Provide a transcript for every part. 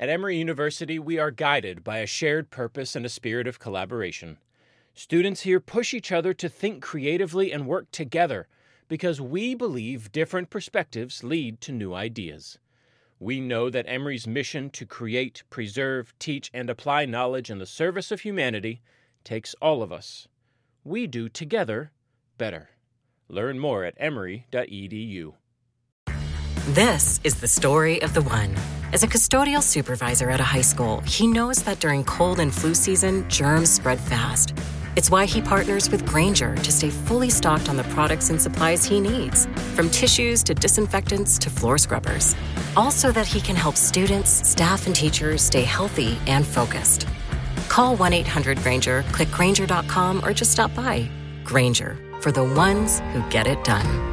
At Emory University, we are guided by a shared purpose and a spirit of collaboration. Students here push each other to think creatively and work together because we believe different perspectives lead to new ideas. We know that Emory's mission to create, preserve, teach, and apply knowledge in the service of humanity takes all of us. We do together better. Learn more at emory.edu. This is the story of the one. As a custodial supervisor at a high school, he knows that during cold and flu season, germs spread fast. It's why he partners with Grainger to stay fully stocked on the products and supplies he needs, from tissues to disinfectants to floor scrubbers. All so that he can help students, staff, and teachers stay healthy and focused. Call 1-800-GRAINGER, click Grainger.com, or just stop by. Grainger, for the ones who get it done.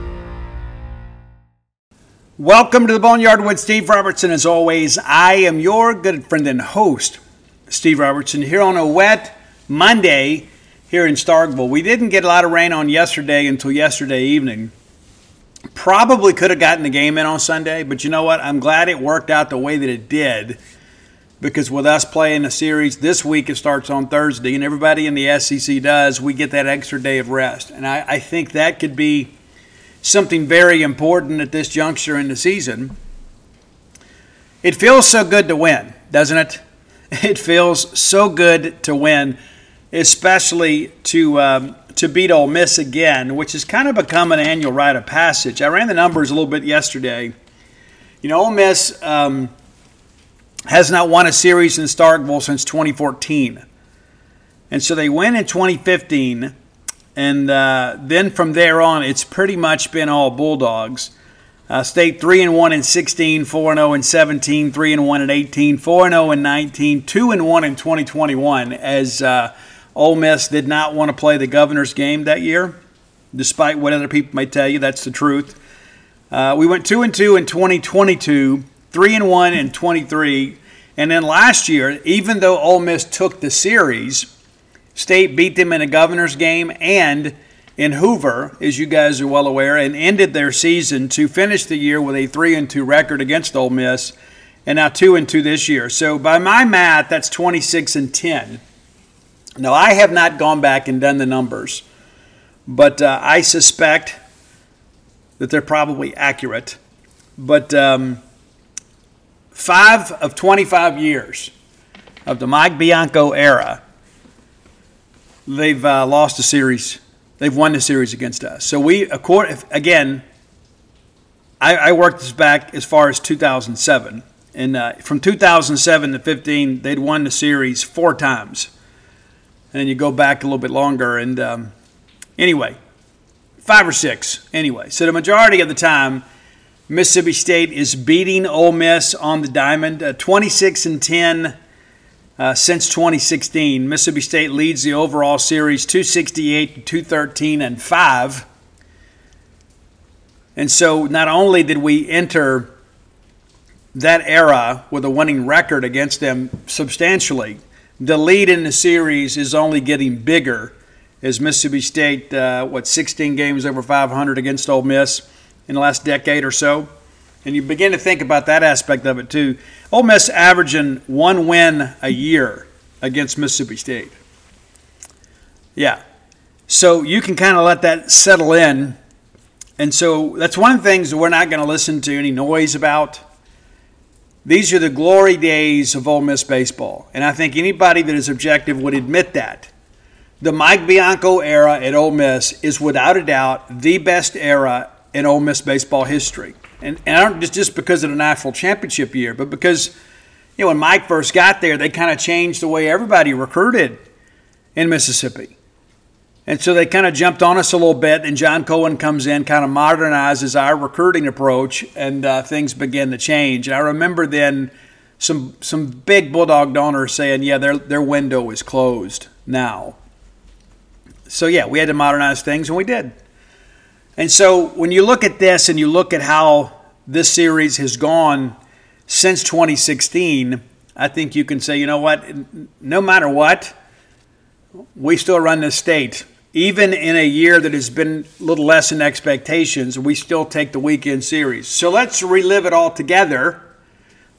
Welcome to the Boneyard with Steve Robertson. As always, I am your good friend and host, Steve Robertson, here on a wet Monday here in Starkville. We didn't get a lot of rain on yesterday until yesterday evening. Probably could have gotten the game in on Sunday, but you know what? I'm glad it worked out the way that it did, because with us playing the series this week, it starts on Thursday, and everybody in the SEC does, we get that extra day of rest. And I think that could be something very important at this juncture in the season. It feels so good to win, doesn't it? It feels so good to win, especially to beat Ole Miss again, which has kind of become an annual rite of passage. I ran the numbers a little bit yesterday. You know, Ole Miss has not won a series in Starkville since 2014. And so they win in 2015. And then from there on, it's pretty much been all Bulldogs. State 3-1 in 16, 4-0 in 17, 3-1 in 18, 4-0 in 19, 2-1 in 2021. As Ole Miss did not want to play the Governor's game that year, despite what other people may tell you. That's the truth. We went 2-2 in 2022, 3-1 in 23, and then last year, even though Ole Miss took the series, State beat them in a Governor's game and in Hoover, as you guys are well aware, and ended their season to finish the year with a 3-2 record against Ole Miss, and now 2-2 this year. So by my math, that's 26-10. Now, I have not gone back and done the numbers, but I suspect that they're probably accurate. But 5 of 25 years of the Mike Bianco era, they've lost a series. They've won the series against us. So I worked this back as far as 2007. And from 2007 to 15, they'd won the series 4 times. And then you go back a little bit longer. And anyway, 5 or 6 anyway. So the majority of the time, Mississippi State is beating Ole Miss on the diamond, 26-10. Since 2016, Mississippi State leads the overall series 268-213-5. And so not only did we enter that era with a winning record against them substantially, the lead in the series is only getting bigger as Mississippi State, 16 games over 500 against Ole Miss in the last decade or so. And you begin to think about that aspect of it too. Ole Miss averaging 1 win a year against Mississippi State. Yeah. So you can kind of let that settle in. And so that's one of the things that we're not going to listen to any noise about. These are the glory days of Ole Miss baseball. And I think anybody that is objective would admit that. The Mike Bianco era at Ole Miss is without a doubt the best era in Ole Miss baseball history. And I don't just because of the national championship year, but because, when Mike first got there, they kind of changed the way everybody recruited in Mississippi. And so they kind of jumped on us a little bit, and John Cohen comes in, kind of modernizes our recruiting approach, and things begin to change. And I remember then some big Bulldog donors saying, yeah, their window is closed now. So, yeah, we had to modernize things, and we did. And so when you look at this and you look at how this series has gone since 2016, I think you can say, you know what, no matter what, we still run this state. Even in a year that has been a little less than expectations, we still take the weekend series. So let's relive it all together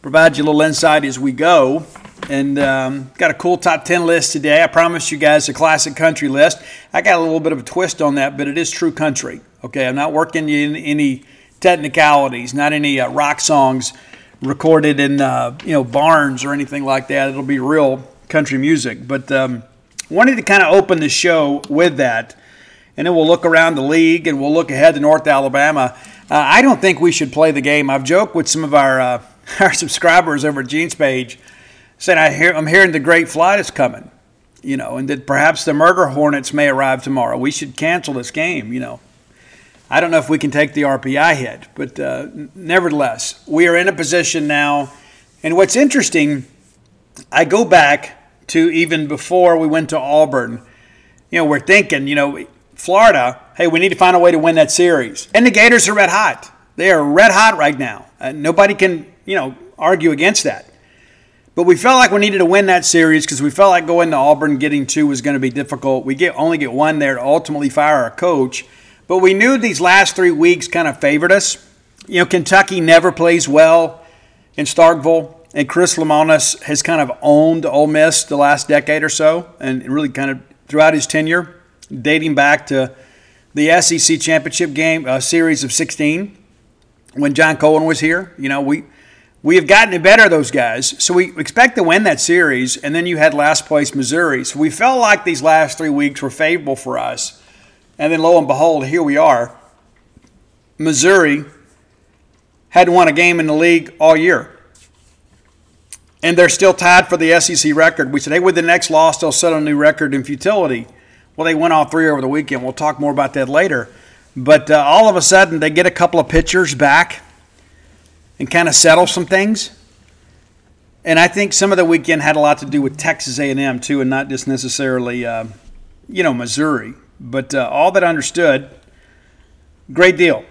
provide you a little insight as we go. And got a cool top 10 list today. I promised you guys a classic country list. I got a little bit of a twist on that, but it is true country. Okay, I'm not working in any technicalities, not any rock songs recorded in barns or anything like that. It'll be real country music. But wanted to kind of open the show with that, and then we'll look around the league and we'll look ahead to North Alabama. I don't think we should play the game. I've joked with some of our subscribers over at Gene's page, said I'm hearing the Great Flood is coming, and that perhaps the murder hornets may arrive tomorrow. We should cancel this game, I don't know if we can take the RPI hit, but nevertheless, we are in a position now. And what's interesting, I go back to even before we went to Auburn. We're thinking, Florida, hey, we need to find a way to win that series. And the Gators are red hot. They are red hot right now. Nobody can, argue against that. But we felt like we needed to win that series because we felt like going to Auburn, getting 2 was going to be difficult. We only get 1 there to ultimately fire our coach. But we knew these last 3 weeks kind of favored us. Kentucky never plays well in Starkville, and Chris Lemonis has kind of owned Ole Miss the last decade or so, and really kind of throughout his tenure, dating back to the SEC championship game series of 16 when John Cohen was here. We have gotten the better of those guys, so we expect to win that series, and then you had last place Missouri. So we felt like these last 3 weeks were favorable for us. And then lo and behold, here we are. Missouri hadn't won a game in the league all year. And they're still tied for the SEC record. We said, hey, with the next loss, they'll set a new record in futility. Well, they won all 3 over the weekend. We'll talk more about that later. But all of a sudden, they get a couple of pitchers back and kind of settle some things. And I think some of the weekend had a lot to do with Texas A&M, too, and not just necessarily, Missouri. But all that understood, great deal.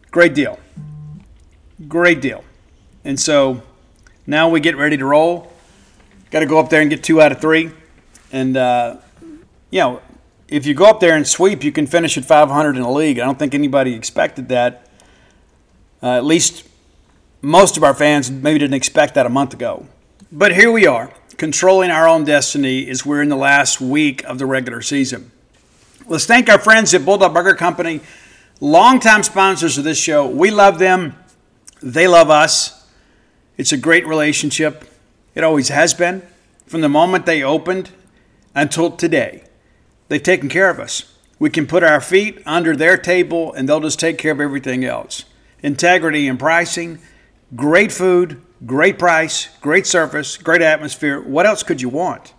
And so now we get ready to roll. Got to go up there and get 2 out of 3. And, if you go up there and sweep, you can finish at 500 in the league. I don't think anybody expected that. At least most of our fans maybe didn't expect that a month ago. But here we are, controlling our own destiny as we're in the last week of the regular season. Let's thank our friends at Bulldog Burger Company, longtime sponsors of this show. We love them. They love us. It's a great relationship. It always has been. From the moment they opened until today, they've taken care of us. We can put our feet under their table, and they'll just take care of everything else. Integrity in pricing, great food, great price, great service, great atmosphere. What else could you want?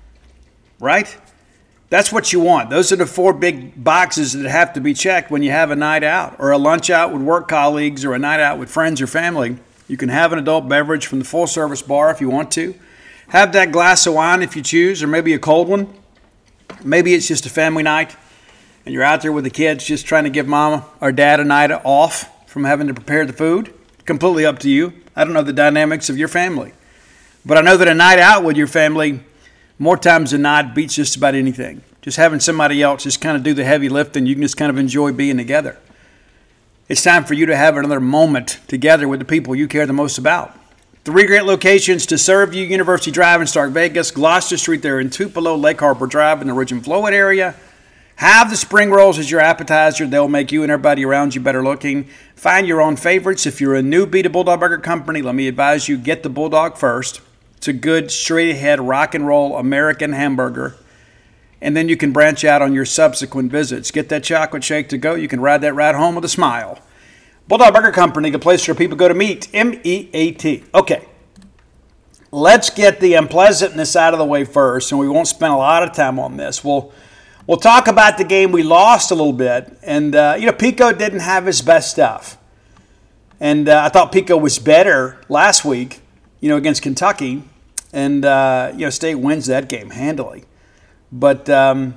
Right? That's what you want. Those are the 4 big boxes that have to be checked when you have a night out or a lunch out with work colleagues or a night out with friends or family. You can have an adult beverage from the full-service bar if you want to. Have that glass of wine if you choose, or maybe a cold one. Maybe it's just a family night and you're out there with the kids just trying to give mama or dad a night off from having to prepare the food. Completely up to you. I don't know the dynamics of your family. But I know that a night out with your family, more times than not, beats just about anything. Just having somebody else just kind of do the heavy lifting, you can just kind of enjoy being together. It's time for you to have another moment together with the people you care the most about. 3 great locations to serve you: University Drive in Stark Vegas, Gloucester Street there in Tupelo, Lake Harbor Drive in the Ridge and Flowood area. Have the spring rolls as your appetizer. They'll make you and everybody around you better looking. Find your own favorites. If you're a newbie to Bulldog Burger Company, let me advise you, get the Bulldog first. It's a good, straight-ahead, rock and roll American hamburger. And then you can branch out on your subsequent visits. Get that chocolate shake to go. You can ride that ride home with a smile. Bulldog Burger Company, the place where people go to meet. M-E-A-T. Okay. Let's get the unpleasantness out of the way first, and we won't spend a lot of time on this. We'll talk about the game we lost a little bit. And, Pico didn't have his best stuff. And I thought Pico was better last week, against Kentucky. And, State wins that game handily. But,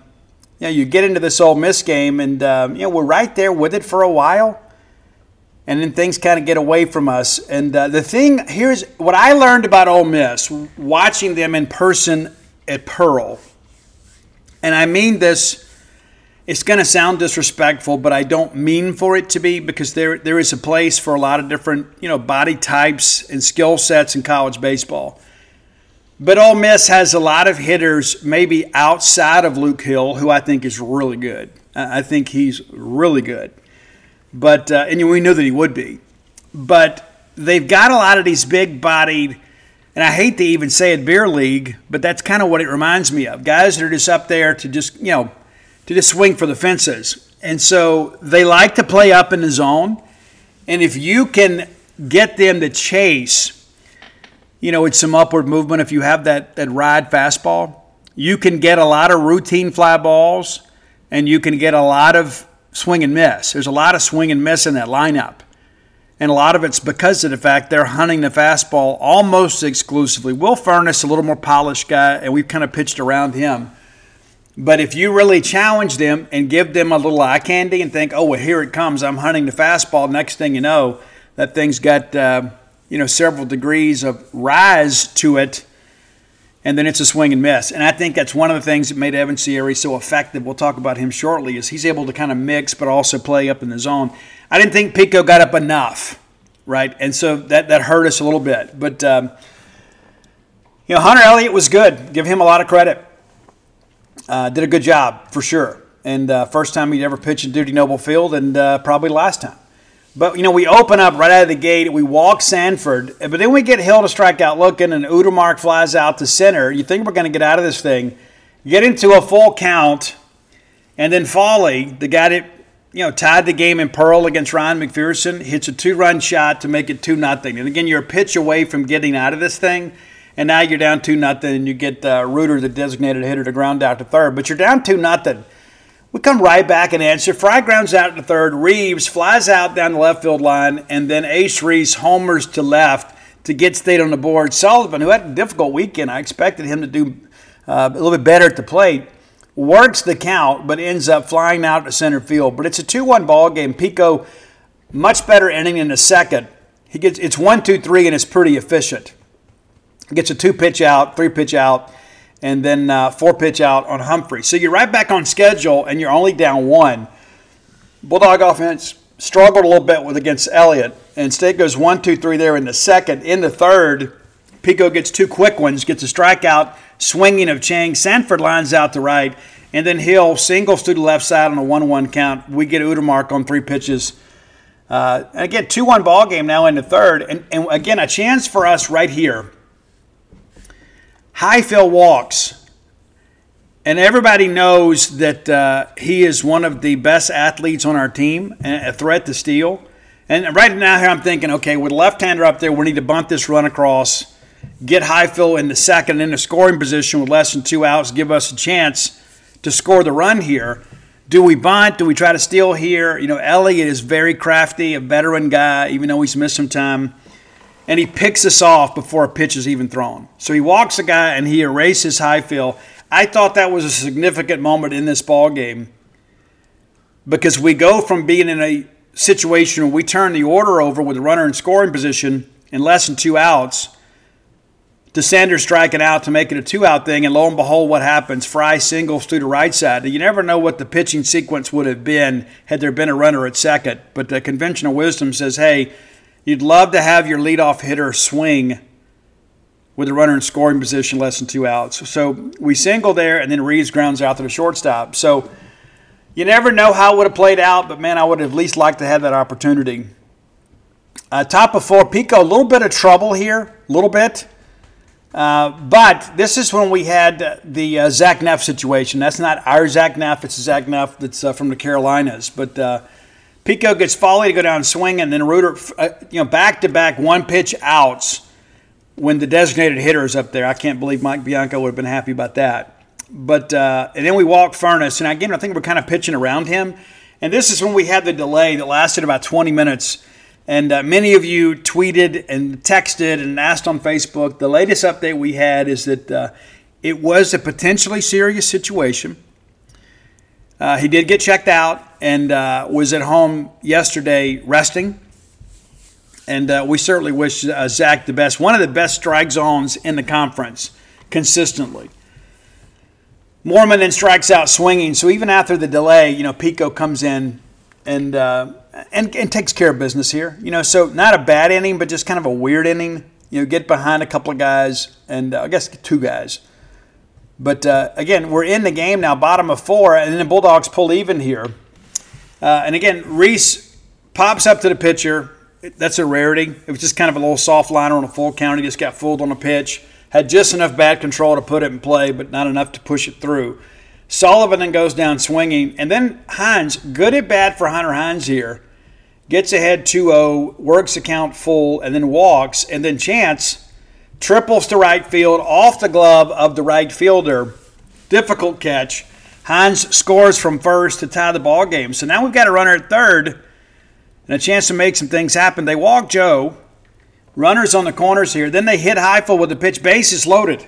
you get into this Ole Miss game, and, we're right there with it for a while. And then things kind of get away from us. And here's what I learned about Ole Miss, watching them in person at Pearl. And I mean this it's going to sound disrespectful, but I don't mean for it to be, because there is a place for a lot of different, body types and skill sets in college baseball. But Ole Miss has a lot of hitters maybe outside of Luke Hill, who I think is really good. I think he's really good. But and we knew that he would be. But they've got a lot of these big-bodied, and I hate to even say it, beer league, but that's kind of what it reminds me of. Guys that are just up there to just swing for the fences. And so they like to play up in the zone. And if you can get them to chase, it's some upward movement. If you have that ride fastball, you can get a lot of routine fly balls, and you can get a lot of swing and miss. There's a lot of swing and miss in that lineup. And a lot of it's because of the fact they're hunting the fastball almost exclusively. Will Furniss, a little more polished guy, and we've kind of pitched around him. But if you really challenge them and give them a little eye candy and think, oh, well, here it comes, I'm hunting the fastball, next thing you know, that thing's got several degrees of rise to it, and then it's a swing and miss. And I think that's one of the things that made Evan Sierra so effective. We'll talk about him shortly, is he's able to kind of mix but also play up in the zone. I didn't think Pico got up enough, right? And so that hurt us a little bit. But, Hunter Elliott was good. Give him a lot of credit. Did a good job, for sure. And first time he'd ever pitched in Dudy Noble Field, and probably last time. But, we open up right out of the gate. We walk Sanford, but then we get Hill to strike out looking, and Udermark flies out to center. You think we're going to get out of this thing. Get into a full count, and then Foley, the guy that, tied the game in Pearl against Ryan McPherson, hits a 2-run shot to make it 2-0. And again, you're a pitch away from getting out of this thing, and now you're down 2-0, and you get Reuter, the designated hitter, to ground out to third. But you're down 2-0. We come right back and answer. Fry grounds out to third. Reeves flies out down the left field line, and then Ace Reese homers to left to get State on the board. Sullivan, who had a difficult weekend, I expected him to do a little bit better at the plate, works the count, but ends up flying out to center field. But it's a 2-1 ball game. Pico, much better inning in the second. It's 1-2-3, and it's pretty efficient. He gets a 2-pitch out, 3-pitch out, and then 4-pitch out on Humphrey. So you're right back on schedule, and you're only down 1. Bulldog offense struggled a little bit against Elliott, and State goes 1-2-3 there in the second. In the third, Pico gets 2 quick ones, gets a strikeout, swinging of Chang. Sanford lines out to right, and then Hill singles to the left side on a 1-1 count. We get Udermark on 3 pitches. And again, 2-1 ball game now in the third. And again, a chance for us right here. Highfield walks, and everybody knows that he is one of the best athletes on our team and a threat to steal. And right now here I'm thinking, okay, with a left-hander up there, we need to bunt this run across, get Highfield in the second in the scoring position with less than 2 outs, give us a chance to score the run here. Do we bunt? Do we try to steal here? Elliott is very crafty, a veteran guy, even though he's missed some time. And he picks us off before a pitch is even thrown. So he walks the guy, and he erases Highfield. I thought that was a significant moment in this ball game, because we go from being in a situation where we turn the order over with a runner in scoring position in less than 2 outs to Sanders striking out to make it a 2-out thing, and lo and behold, what happens? Fry singles to the right side. You never know what the pitching sequence would have been had there been a runner at second, but the conventional wisdom says, hey, you'd love to have your leadoff hitter swing with a runner in scoring position less than 2 outs. So we single there, and then Reeves grounds out to the shortstop. So you never know how it would have played out, but, man, I would have at least liked to have that opportunity. Top of 4, Pico, a little bit of trouble here, a little bit. But this is when we had the Zach Neff situation. That's not our Zach Neff. It's Zach Neff that's from the Carolinas. But Pico gets Foley to go down and swing, and then Reuter, back-to-back 1-pitch outs when the designated hitter is up there. I can't believe Mike Bianco would have been happy about that. But and then we walk Furniss, and again, I think we're kind of pitching around him. And this is when we had the delay that lasted about 20 minutes. And many of you tweeted and texted and asked on Facebook. The latest update we had is that it was a potentially serious situation. He did get checked out and was at home yesterday resting. And we certainly wish Zach the best. One of the best strike zones in the conference consistently. Mormon then strikes out swinging. So even after the delay, Pico comes in and takes care of business here. So not a bad inning, but just kind of a weird inning. Get behind a couple of guys, and I guess 2 guys. But again, we're in the game now, bottom of 4, and then the Bulldogs pull even here. And again, Reese pops up to the pitcher. That's a rarity. It was just kind of a little soft liner on a full count. He just got fooled on a pitch. Had just enough bat control to put it in play, but not enough to push it through. Sullivan then goes down swinging. And then Hines, good at bat for Hunter Hines here, gets ahead 2-0, works the count full, and then walks. And then Chance triples to right field off the glove of the right fielder. Difficult catch. Hines scores from first to tie the ball game. So now we've got a runner at third and a chance to make some things happen. They walk Joe. Runners on the corners here. Then they hit Heifel with the pitch. Bases loaded.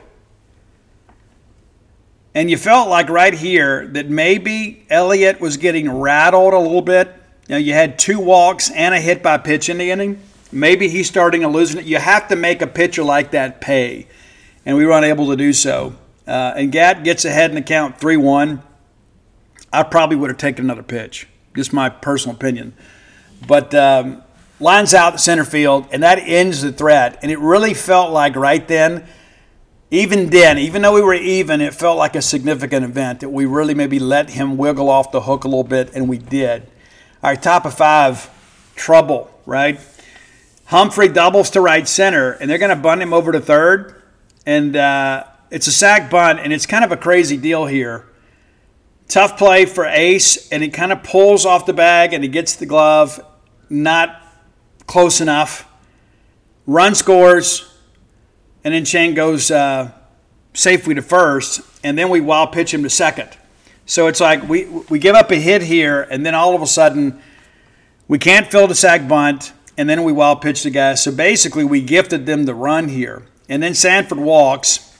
And you felt like right here that maybe Elliott was getting rattled a little bit. You had 2 walks and a hit by pitch in the inning. Maybe he's starting to lose it. You have to make a pitcher like that pay. And we were unable to do so. And Gatt gets ahead in the count 3-1. I probably would have taken another pitch. Just my personal opinion. But lines out the center field, and that ends the threat. And it really felt like right then, even though we were even, it felt like a significant event that we really maybe let him wiggle off the hook a little bit, and we did. All right, top of 5, trouble, right? Humphrey doubles to right center, and they're going to bunt him over to third. And it's a sac bunt, and it's kind of a crazy deal here. Tough play for Ace, and he kind of pulls off the bag, and he gets the glove. Not close enough. Run scores, and then Chang goes safely to first, and then we wild pitch him to second. So it's like we give up a hit here, and then all of a sudden we can't fill the sac bunt, and then we wild pitch the guy. So basically we gifted them the run here. And then Sanford walks.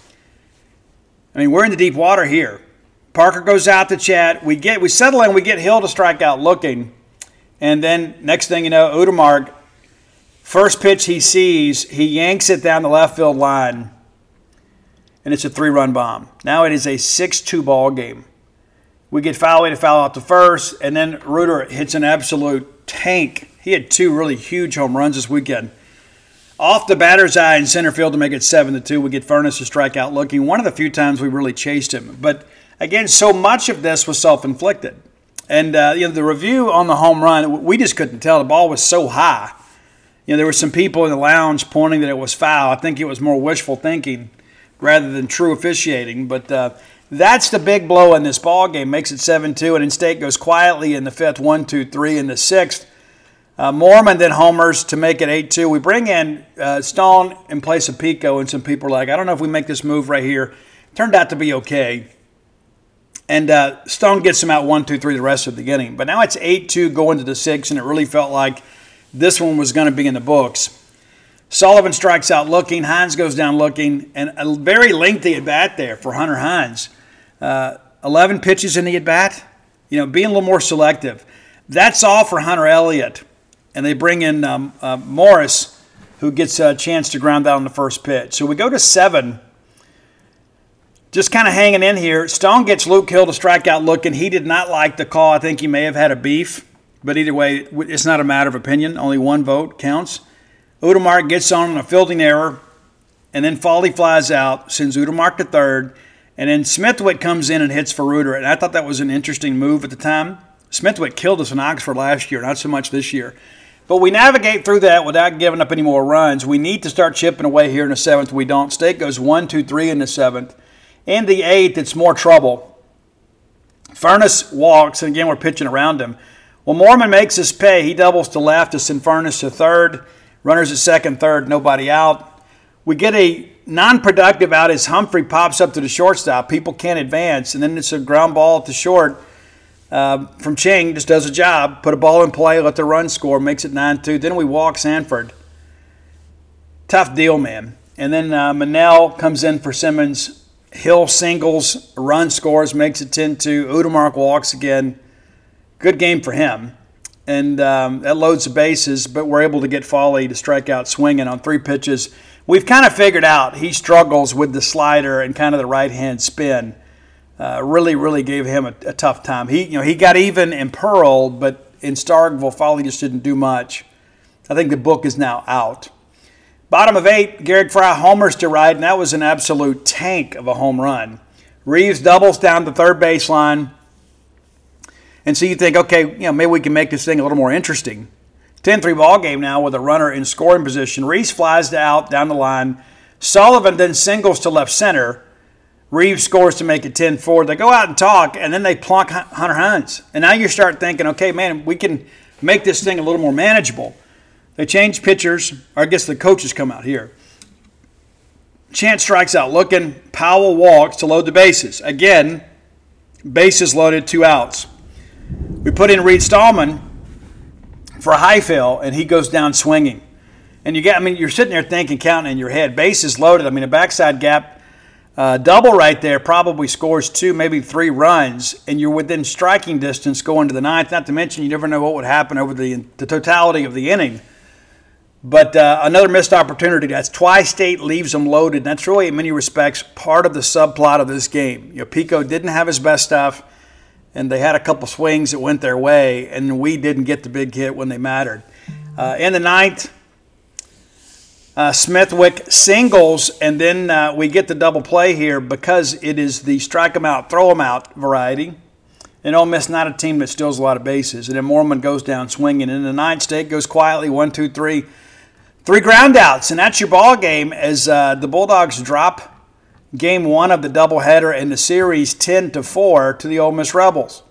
I mean, we're in the deep water here. Parker goes out to chat. We settle in, we get Hill to strike out looking. And then next thing you know, Udemark, first pitch he sees, he yanks it down the left field line, and it's a 3-run bomb. Now it is a 6-2 ball game. We get foul away to foul out to first, and then Reuter hits an absolute tank. He had 2 really huge home runs this weekend. Off the batter's eye in center field to make it 7-2. We get Furness to strike out looking. One of the few times we really chased him. But again, so much of this was self-inflicted. And the review on the home run, we just couldn't tell. The ball was so high. There were some people in the lounge pointing that it was foul. I think it was more wishful thinking rather than true officiating. But that's the big blow in this ball game. Makes it 7-2, and then State goes quietly in the 5th, 1-2-3 in the 6th. Mormon then homers to make it 8-2. We bring in Stone in place of Pico, and some people are like, I don't know if we make this move right here. Turned out to be okay. And Stone gets him out 1-2-3 the rest of the inning. But now it's 8-2 going to the 6th, and it really felt like this one was going to be in the books. Sullivan strikes out looking. Hines goes down looking. And a very lengthy at-bat there for Hunter Hines. 11 pitches in the at-bat. Being a little more selective. That's all for Hunter Elliott. And they bring in Morris, who gets a chance to ground out on the first pitch. So we go to 7. Just kind of hanging in here. Stone gets Luke Hill to strike out looking. He did not like the call. I think he may have had a beef. But either way, it's not a matter of opinion. Only one vote counts. Udemark gets on a fielding error. And then Foley flies out, sends Udemark to third. And then Smithwick comes in and hits for Reuter. And I thought that was an interesting move at the time. Smithwick killed us in Oxford last year, not so much this year. But we navigate through that without giving up any more runs. We need to start chipping away here in the 7th. We don't. State goes 1-2-3 in the 7th. In the 8th, it's more trouble. Furness walks, and again, we're pitching around him. Well, Mormon makes his pay. He doubles to left to send Furness to third. Runners at second, third, nobody out. We get a non-productive out as Humphrey pops up to the shortstop. People can't advance, and then it's a ground ball to short from Chang. Just does a job. Put a ball in play, let the run score, makes it 9-2. Then we walk Sanford. Tough deal, man. And then Manel comes in for Simmons. Hill singles, run scores, makes it 10-2. Udemark walks again. Good game for him. And that loads the bases, but we're able to get Foley to strike out swinging on 3 pitches. We've kind of figured out he struggles with the slider and kind of the right-hand spin. really gave him a tough time. He got even in Pearl, but in Starkville, Foley just didn't do much. I think the book is now out. Bottom of 8, Garrick Fry homers to right, and that was an absolute tank of a home run. Reeves doubles down the third baseline. And so you think, okay, maybe we can make this thing a little more interesting. 10-3 ball game now with a runner in scoring position. Reeves flies out down the line. Sullivan then singles to left center. Reeves scores to make it 10-4. They go out and talk, and then they plunk Hunter Hines. And now you start thinking, okay, man, we can make this thing a little more manageable. They change pitchers, or I guess the coaches come out here. Chance strikes out looking. Powell walks to load the bases. Again, bases loaded, 2 outs. We put in Reed Stallman for a Highfield, and he goes down swinging. And you're sitting there thinking, counting in your head, bases loaded. A backside gap double right there probably scores 2, maybe 3 runs, and you're within striking distance going to the 9th. Not to mention, you never know what would happen over the totality of the inning. But another missed opportunity. That's Tri-State leaves them loaded. And that's really, in many respects, part of the subplot of this game. Pico didn't have his best stuff, and they had a couple swings that went their way, and we didn't get the big hit when they mattered. In the 9th, Smithwick singles, and then we get the double play here because it is the strike 'em out, throw 'em out variety. And Ole Miss not a team that steals a lot of bases. And then Mormon goes down swinging. In the 9th, State goes quietly, 1, 2, 3. 3 ground outs, and that's your ball game as the Bulldogs drop game 1 of the doubleheader in the series 10-4 to the Ole Miss Rebels.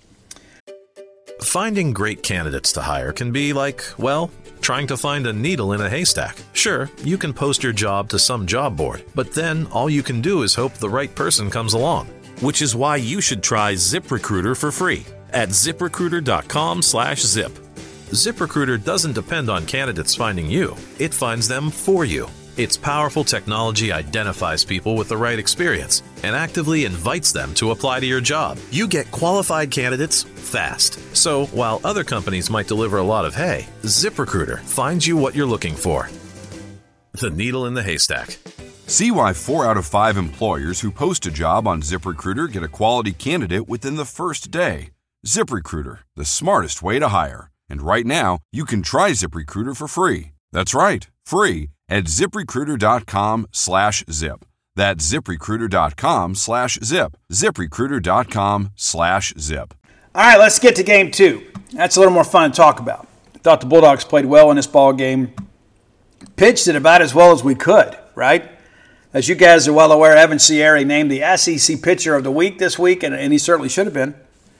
Finding great candidates to hire can be like, well, trying to find a needle in a haystack. Sure, you can post your job to some job board, but then all you can do is hope the right person comes along. Which is why you should try ZipRecruiter for free at ZipRecruiter.com/zip. ZipRecruiter doesn't depend on candidates finding you. It finds them for you. Its powerful technology identifies people with the right experience and actively invites them to apply to your job. You get qualified candidates fast. So while other companies might deliver a lot of hay, ZipRecruiter finds you what you're looking for. The needle in the haystack. See why 4 out of 5 employers who post a job on ZipRecruiter get a quality candidate within the first day. ZipRecruiter, the smartest way to hire. And right now, you can try ZipRecruiter for free. That's right, free at ZipRecruiter.com/zip. That's ZipRecruiter.com/zip. ZipRecruiter.com/zip. All right, let's get to game 2. That's a little more fun to talk about. I thought the Bulldogs played well in this ball game. Pitched it about as well as we could, right? As you guys are well aware, Evan Sierra named the SEC Pitcher of the Week this week, and he certainly should have been.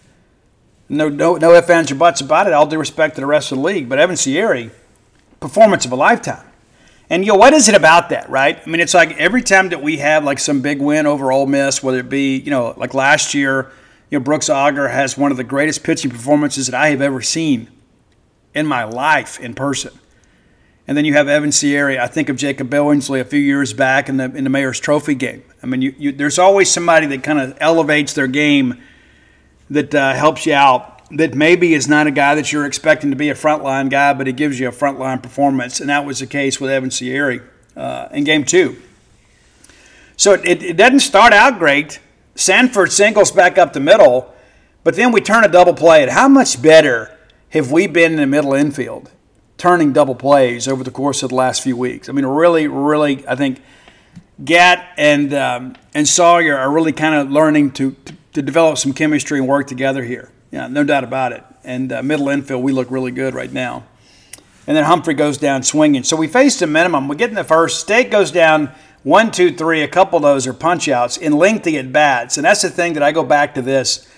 No ifs, ands, or buts about it. All due respect to the rest of the league. But Evan Sierra, performance of a lifetime. And, what is it about that, right? It's like every time that we have, like, some big win over Ole Miss, whether it be, like last year, Brooks Auger has one of the greatest pitching performances that I have ever seen in my life in person. And then you have Evan Sierra. I think of Jacob Billingsley a few years back in the Mayor's Trophy game. There's always somebody that kind of elevates their game that helps you out, that maybe is not a guy that you're expecting to be a frontline guy, but he gives you a frontline performance, and that was the case with Evan Sierra in Game 2. So it doesn't start out great. Sanford singles back up the middle, but then we turn a double play. And how much better have we been in the middle infield, turning double plays over the course of the last few weeks? Really, I think Gatt and Sawyer are really kind of learning to develop some chemistry and work together here. Yeah, no doubt about it. And middle infield, we look really good right now. And then Humphrey goes down swinging. So we faced a minimum. We get in the first. State goes down 1, 2, 3. A couple of those are punch-outs in lengthy at-bats. And that's the thing that I go back to this.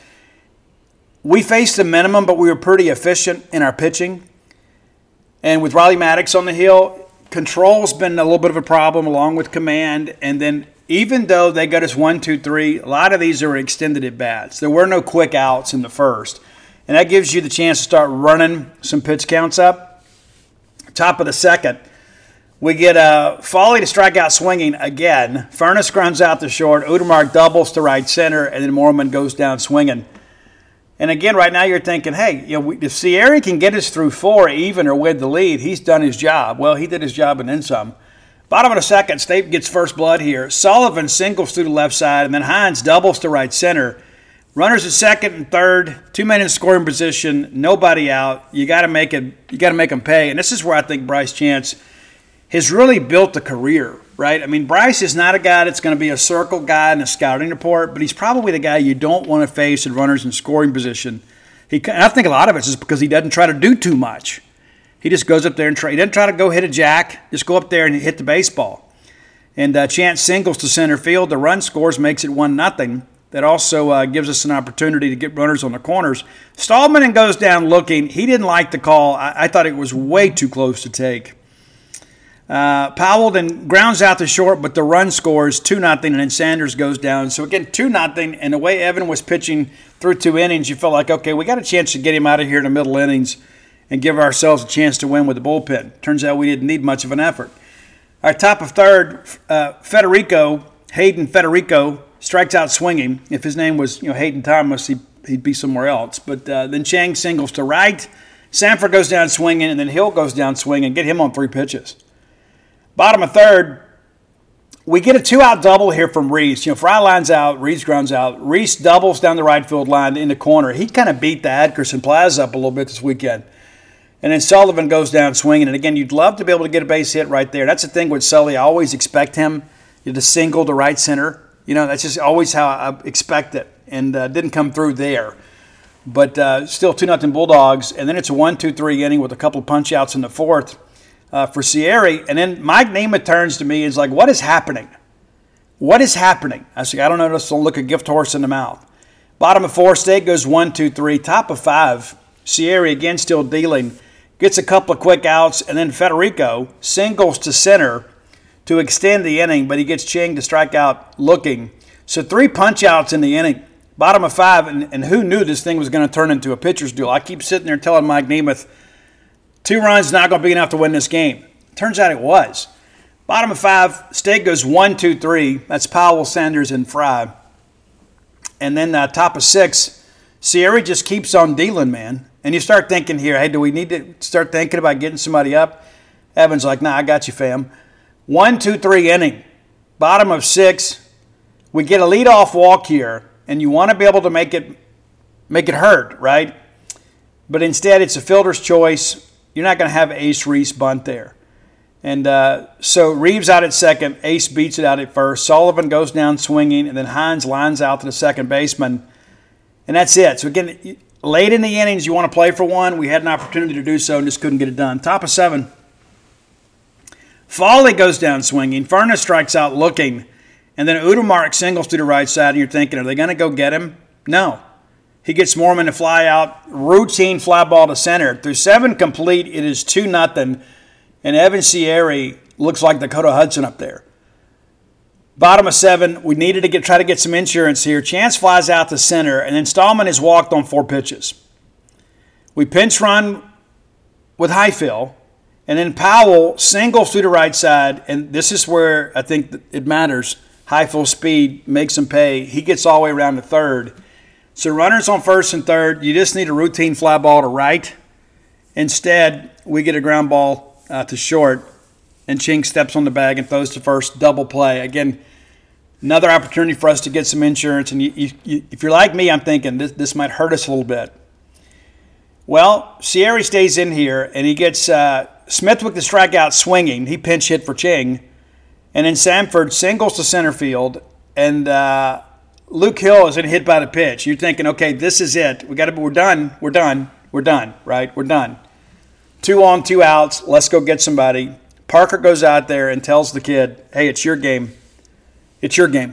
We faced a minimum, but we were pretty efficient in our pitching. And with Riley Maddox on the hill, control's been a little bit of a problem along with command. And then even though they got us 1, 2, 3, a lot of these are extended at bats. There were no quick outs in the first. And that gives you the chance to start running some pitch counts up. Top of the second, we get Foley to strike out swinging again. Furness grounds out to short. Udemark doubles to right center, and then Mormon goes down swinging. And again, right now you're thinking, hey, if Sierra can get us through 4 even or with the lead, he's done his job. Well, he did his job and then some. Bottom of the second, State gets first blood here. Sullivan singles to the left side, and then Hines doubles to right center. Runners at second and third, 2 men in scoring position, nobody out. You got to make it. You got to make them pay, and this is where I think Bryce Chance has really built a career, right? I mean, Bryce is not a guy that's going to be a circle guy in a scouting report, but he's probably the guy you don't want to face at runners in scoring position. And I think a lot of it is because he doesn't try to do too much. He just goes up there and he doesn't try to go hit a jack. Just go up there and hit the baseball. And Chance singles to center field. The run scores, makes it 1-0. That also gives us an opportunity to get runners on the corners. Stallman goes down looking. He didn't like the call. I thought it was way too close to take. Powell then grounds out to short, but the run scores 2-0, and then Sanders goes down. So again, 2-0, and the way Evan was pitching through 2 innings, you felt like, okay, we got a chance to get him out of here in the middle innings and give ourselves a chance to win with the bullpen. Turns out we didn't need much of an effort. Our top of third, Hayden Federico, strikes out swinging. If his name was Hayden Thomas, he'd be somewhere else. But then Chang singles to right. Sanford goes down swinging, and then Hill goes down swinging. Get him on 3 pitches. Bottom of third, we get a 2-out double here from Reese. Fry lines out, Reese grounds out. Reese doubles down the right field line in the corner. He kind of beat the Adkerson Plaza up a little bit this weekend. And then Sullivan goes down swinging. And again, you'd love to be able to get a base hit right there. That's the thing with Sully. I always expect him to single to right center. That's just always how I expect it. And didn't come through there. But still 2-0 Bulldogs. And then it's a 1-2-3 inning with a couple of punch outs in the fourth. For Sierra, and then Mike Namath turns to me and is like, what is happening? What is happening? I said, I don't know, just don't look a gift horse in the mouth. Bottom of 4, State goes 1-2-3. Top of 5, Sierra again still dealing. Gets a couple of quick outs, and then Federico singles to center to extend the inning, but he gets Ching to strike out looking. So 3 punch outs in the inning. Bottom of 5, and who knew this thing was going to turn into a pitcher's duel? I keep sitting there telling Mike Namath, 2 runs is not going to be enough to win this game. Turns out it was. Bottom of 5, State goes 1-2-3. That's Powell, Sanders, and Fry. And then top of 6, Sierra just keeps on dealing, man. And you start thinking here, hey, do we need to start thinking about getting somebody up? Evan's like, nah, I got you, fam. 1-2-3 inning. Bottom of 6, we get a leadoff walk here, and you want to be able to make it hurt, right? But instead, it's a fielder's choice. You're not going to have Ace Reese bunt there. And so Reeves out at second. Ace beats it out at first. Sullivan goes down swinging, and then Hines lines out to the second baseman. And that's it. So, again, late in the innings, you want to play for one. We had an opportunity to do so and just couldn't get it done. Top of 7. Foley goes down swinging. Furness strikes out looking. And then Udemark singles to the right side, and you're thinking, are they going to go get him? No. He gets Mormon to fly out, routine fly ball to center. Through 7 complete, it is 2-0, and Evan Sierra looks like Dakota Hudson up there. Bottom of 7, we needed to try to get some insurance here. Chance flies out to center, and then Stallman has walked on 4 pitches. We pinch run with Highfill, and then Powell singles to the right side, and this is where I think it matters. Highfill speed makes him pay. He gets all the way around to third. So runners on first and third, you just need a routine fly ball to right. Instead, we get a ground ball to short, and Ching steps on the bag and throws to first, double play. Again, another opportunity for us to get some insurance. And if you're like me, I'm thinking this might hurt us a little bit. Well, Sierra stays in here, and he gets Smith with the strikeout swinging. He pinch hit for Ching. And then Sanford singles to center field, and Luke Hill is hit by the pitch. You're thinking, okay, this is it. We're done, right? We're done. 2 on, 2 outs. Let's go get somebody. Parker goes out there and tells the kid, hey, it's your game. It's your game.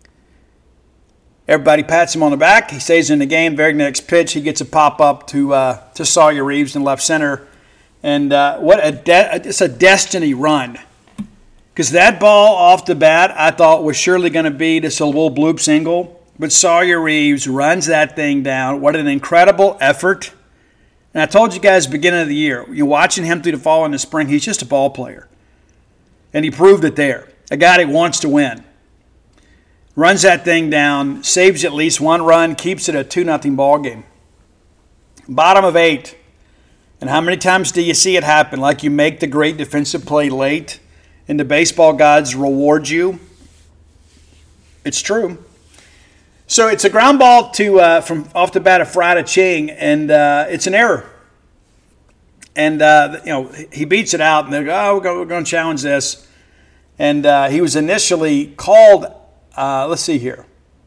Everybody pats him on the back. He stays in the game. Very next pitch, he gets a pop-up to Sawyer Reeves in left center. And it's a destiny run. Because that ball off the bat, I thought was surely going to be just a little bloop single. But Sawyer Reeves runs that thing down. What an incredible effort. And I told you guys beginning of the year, you're watching him through the fall and the spring, he's just a ball player. And he proved it there. A guy that wants to win. Runs that thing down, saves at least 1 run, keeps it a 2-0 ball game. Bottom of 8. And how many times do you see it happen? Like you make the great defensive play late, and the baseball gods reward you. It's true. So it's a ground ball to from off the bat of Frida Ching, and it's an error. And he beats it out, and they go, we're going to challenge this. And he was initially called. Let's see here.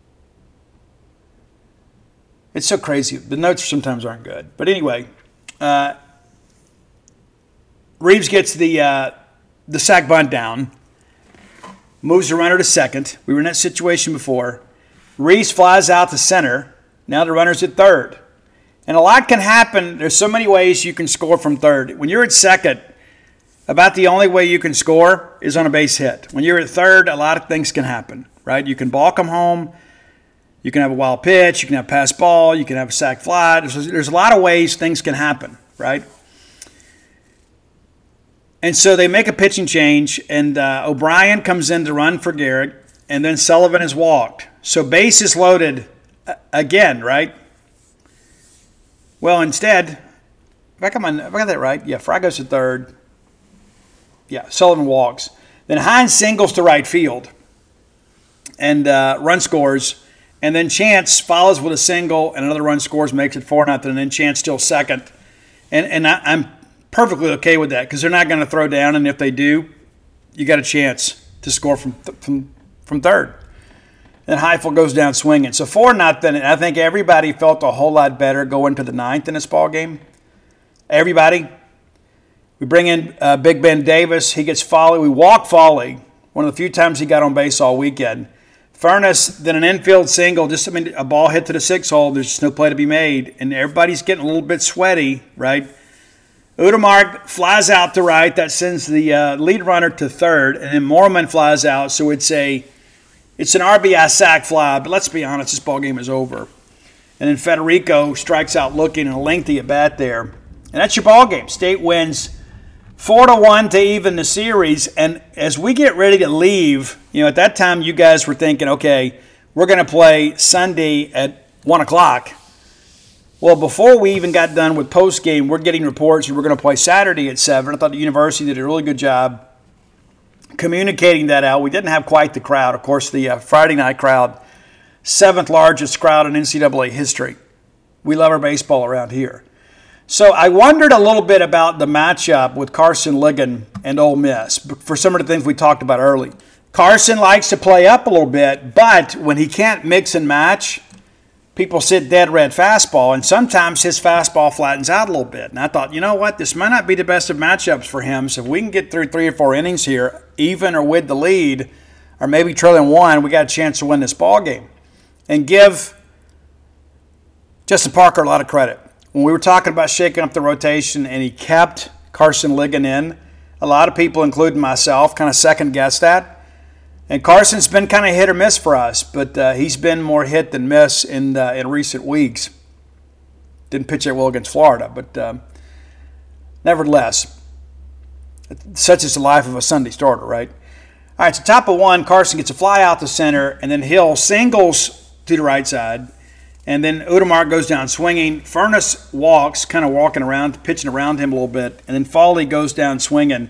It's so crazy. The notes sometimes aren't good, but anyway, Reeves gets the sac bunt down, moves the runner to second. We were in that situation before. Reeves flies out to center. Now the runner's at third. And a lot can happen. There's so many ways you can score from third. When you're at second, about the only way you can score is on a base hit. When you're at third, a lot of things can happen, right? You can balk them home. You can have a wild pitch. You can have a pass ball. You can have a sac fly. There's a lot of ways things can happen, right? And so they make a pitching change, and O'Brien comes in to run for Garrett, and then Sullivan is walked. So base is loaded again, right? Well, instead, if I got that right, yeah, Fry goes to third. Yeah, Sullivan walks. Then Hines singles to right field, and run scores. And then Chance follows with a single, and another run scores, makes it 4-0, and then Chance still second. And I'm perfectly okay with that because they're not going to throw down, and if they do, you got a chance to score from third. And Heifel goes down swinging. So 4-0, and I think everybody felt a whole lot better going to the ninth in this ball game. Everybody. We bring in Big Ben Davis. He gets Foley. We walk Foley. One of the few times he got on base all weekend. Furness, then an infield single. A ball hit to the 6 hole. There's just no play to be made. And everybody's getting a little bit sweaty, right? Udemark flies out to right. That sends the lead runner to third. And then Moorman flies out. So it's an RBI sac fly. But let's be honest, this ball game is over. And then Federico strikes out looking in a lengthy at bat there. And that's your ball game. State wins 4-1 to even the series. And as we get ready to leave, at that time you guys were thinking, okay, we're going to play Sunday at 1 o'clock. Well, before we even got done with post-game, we're getting reports that we're going to play Saturday at 7. I thought the university did a really good job communicating that out. We didn't have quite the crowd. Of course, the Friday night crowd, 7th largest crowd in NCAA history. We love our baseball around here. So I wondered a little bit about the matchup with Carson Ligon and Ole Miss for some of the things we talked about early. Carson likes to play up a little bit, but when he can't mix and match, people sit dead red fastball, and sometimes his fastball flattens out a little bit. And I thought, you know what, this might not be the best of matchups for him. So if we can get through 3 or 4 innings here, even or with the lead, or maybe trailing 1, we got a chance to win this ball game. And give Justin Parker a lot of credit. When we were talking about shaking up the rotation and he kept Carson Ligon in, a lot of people, including myself, kind of second-guessed that. And Carson's been kind of hit or miss for us, but he's been more hit than miss in recent weeks. Didn't pitch that well against Florida, but nevertheless, such is the life of a Sunday starter, right? All right, so top of 1, Carson gets a fly out to center, and then Hill singles to the right side. And then Udemark goes down swinging. Furness walks, kind of walking around, pitching around him a little bit. And then Foley goes down swinging,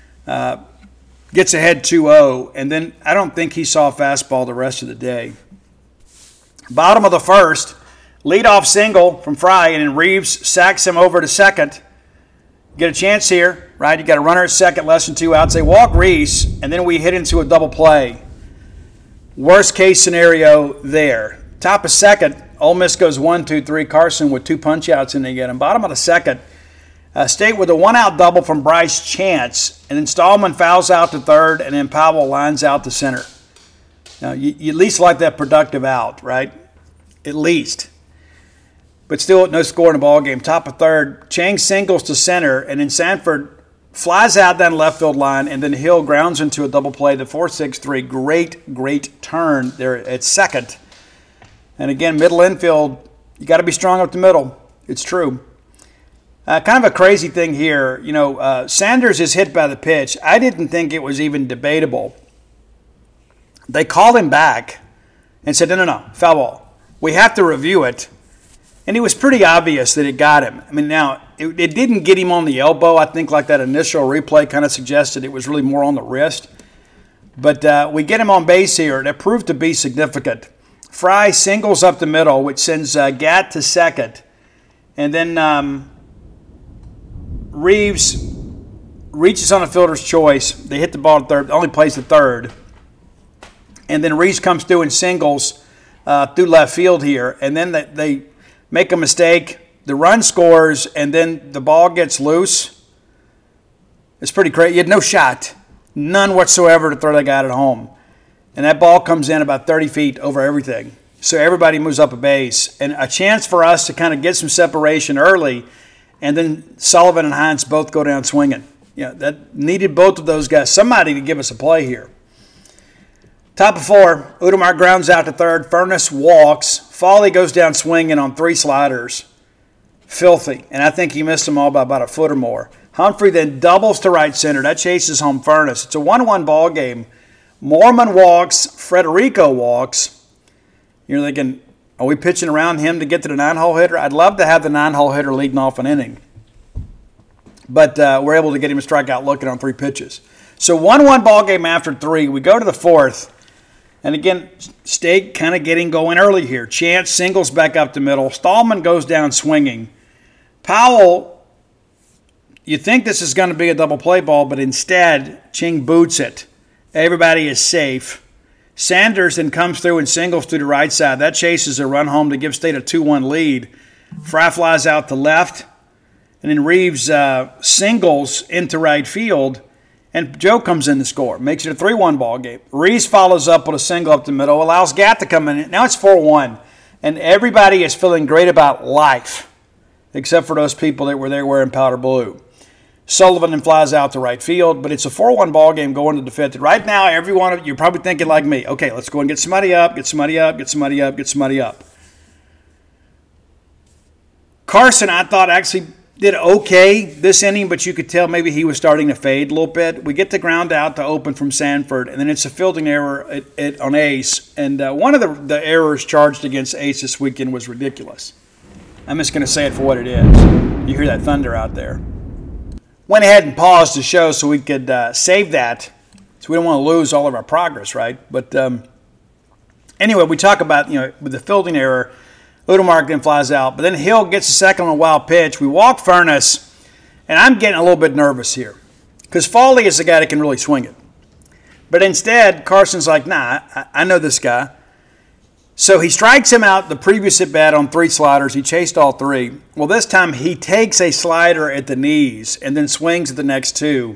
gets ahead 2-0. And then I don't think he saw a fastball the rest of the day. Bottom of the first, leadoff single from Fry, and then Reeves sacks him over to second. Get a chance here, right? You got a runner at second, less than 2 outs. They walk Reeves, and then we hit into a double play. Worst case scenario there. Top of second, Ole Miss goes 1-2-3. Carson with 2 punch-outs in they get him. Bottom of the second, State with a 1-out double from Bryce Chance. And then Stallman fouls out to third, and then Powell lines out to center. Now, you at least like that productive out, right? At least. But still no score in the ball game. Top of third, Chang singles to center, and then Sanford flies out down left field line, and then Hill grounds into a double play, the 4-6-3. Great turn there at second. And again, middle infield, you got to be strong up the middle. It's true. Kind of a crazy thing here. Sanders is hit by the pitch. I didn't think it was even debatable. They called him back and said, no, foul ball. We have to review it. And it was pretty obvious that it got him. I mean, now, It didn't get him on the elbow. I think like that initial replay kind of suggested it was really more on the wrist. But we get him on base here, and it proved to be significant. Fry singles up the middle, which sends Gatt to second. And then Reeves reaches on a fielder's choice. They hit the ball to third, only plays to third. And then Reeves comes through and singles through left field here. And then they make a mistake. The run scores, and then the ball gets loose. It's pretty crazy. You had no shot, none whatsoever to throw that guy at home. And that ball comes in about 30 feet over everything. So everybody moves up a base. And a chance for us to kind of get some separation early, and then Sullivan and Hines both go down swinging. That needed both of those guys, somebody to give us a play here. Top of 4, Udemar grounds out to third. Furness walks. Foley goes down swinging on 3 sliders. Filthy. And I think he missed them all by about a foot or more. Humphrey then doubles to right center. That chases home Furness. It's a 1-1 ball game. Mormon walks. Federico walks. You're thinking, are we pitching around him to get to the 9-hole hitter? I'd love to have the 9-hole hitter leading off an inning. But we're able to get him a strikeout looking on 3 pitches. So 1-1 ball game after 3. We go to the 4th. And again, State kind of getting going early here. Chance singles back up the middle. Stallman goes down swinging. Powell, you think this is going to be a double play ball, but instead, Ching boots it. Everybody is safe. Sanders then comes through and singles to the right side. That chases a run home to give State a 2-1 lead. Fry flies out to left. And then Reeves singles into right field. And Joe comes in to score. Makes it a 3-1 ball game. Reeves follows up with a single up the middle. Allows Gatt to come in. Now it's 4-1. And everybody is feeling great about life, except for those people that were there wearing powder blue. Sullivan then flies out to right field. But it's a 4-1 ball game going to the 5th. Right now, everyone, you're probably thinking like me. Okay, let's go and get somebody up, get somebody up, get somebody up, get somebody up. Carson, I thought, actually did okay this inning, but you could tell maybe he was starting to fade a little bit. We get the ground out to open from Sanford, and then it's a fielding error on Ace. And one of the errors charged against Ace this weekend was ridiculous. I'm just going to say it for what it is. You hear that thunder out there. Went ahead and paused the show so we could save that, so we don't want to lose all of our progress, right? But anyway, we talk about, with the fielding error, Udemar then flies out. But then Hill gets a second on a wild pitch. We walk Furness, and I'm getting a little bit nervous here because Foley is the guy that can really swing it. But instead, Carson's like, nah, I know this guy. So he strikes him out the previous at-bat on 3 sliders. He chased all 3. Well, this time he takes a slider at the knees and then swings at the next 2.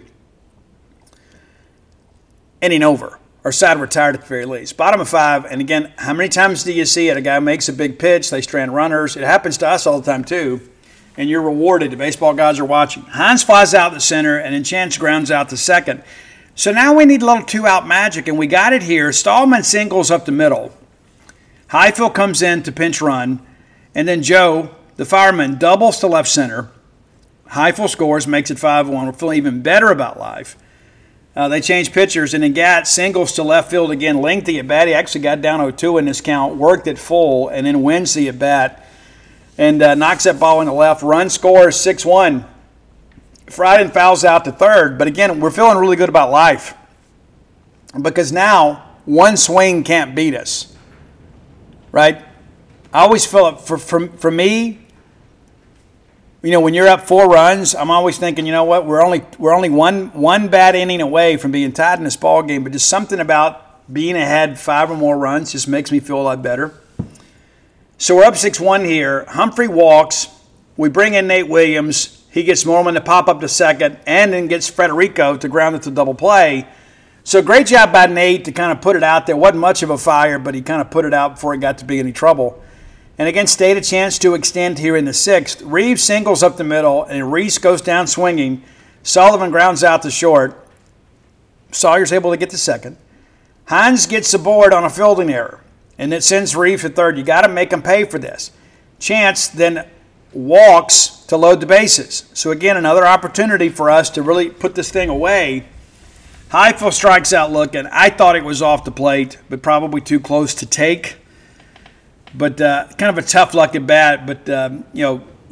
Inning over. Or side retired at the very least. Bottom of 5, and again, how many times do you see it? A guy makes a big pitch, they strand runners. It happens to us all the time too, and you're rewarded. The baseball guys are watching. Hines flies out the center, and then Chance grounds out the second. So now we need a little 2-out magic, and we got it here. Stallman singles up the middle. Highfield comes in to pinch run, and then Joe, the fireman, doubles to left center. Highfield scores, makes it 5-1. We're feeling even better about life. They change pitchers, and then Gatt singles to left field again. Lengthy at bat. He actually got down 0-2 in this count, worked it full, and then wins the at bat and knocks that ball in the left. Run scores 6-1. Friday fouls out to third, but again, we're feeling really good about life because now one swing can't beat us, right? I always feel it for me. When you're up 4 runs, I'm always thinking, you know what, we're only one bad inning away from being tied in this ball game, but just something about being ahead 5 or more runs just makes me feel a lot better. So we're up 6-1 here. Humphrey walks. We bring in Nate Williams. He gets Norman to pop up to second and then gets Federico to ground it to double play. So great job by Nate to kind of put it out there. Wasn't much of a fire, but he kind of put it out before it got to be any trouble. And again, State a chance to extend here in the 6th. Reeves singles up the middle, and Reese goes down swinging. Sullivan grounds out to short. Sawyer's able to get to second. Hines gets the board on a fielding error, and it sends Reeves to third. You got to make him pay for this. Chance then walks to load the bases. So again, another opportunity for us to really put this thing away. Highfield strikes out looking. I thought it was off the plate, but probably too close to take. But kind of a tough luck at bat. But,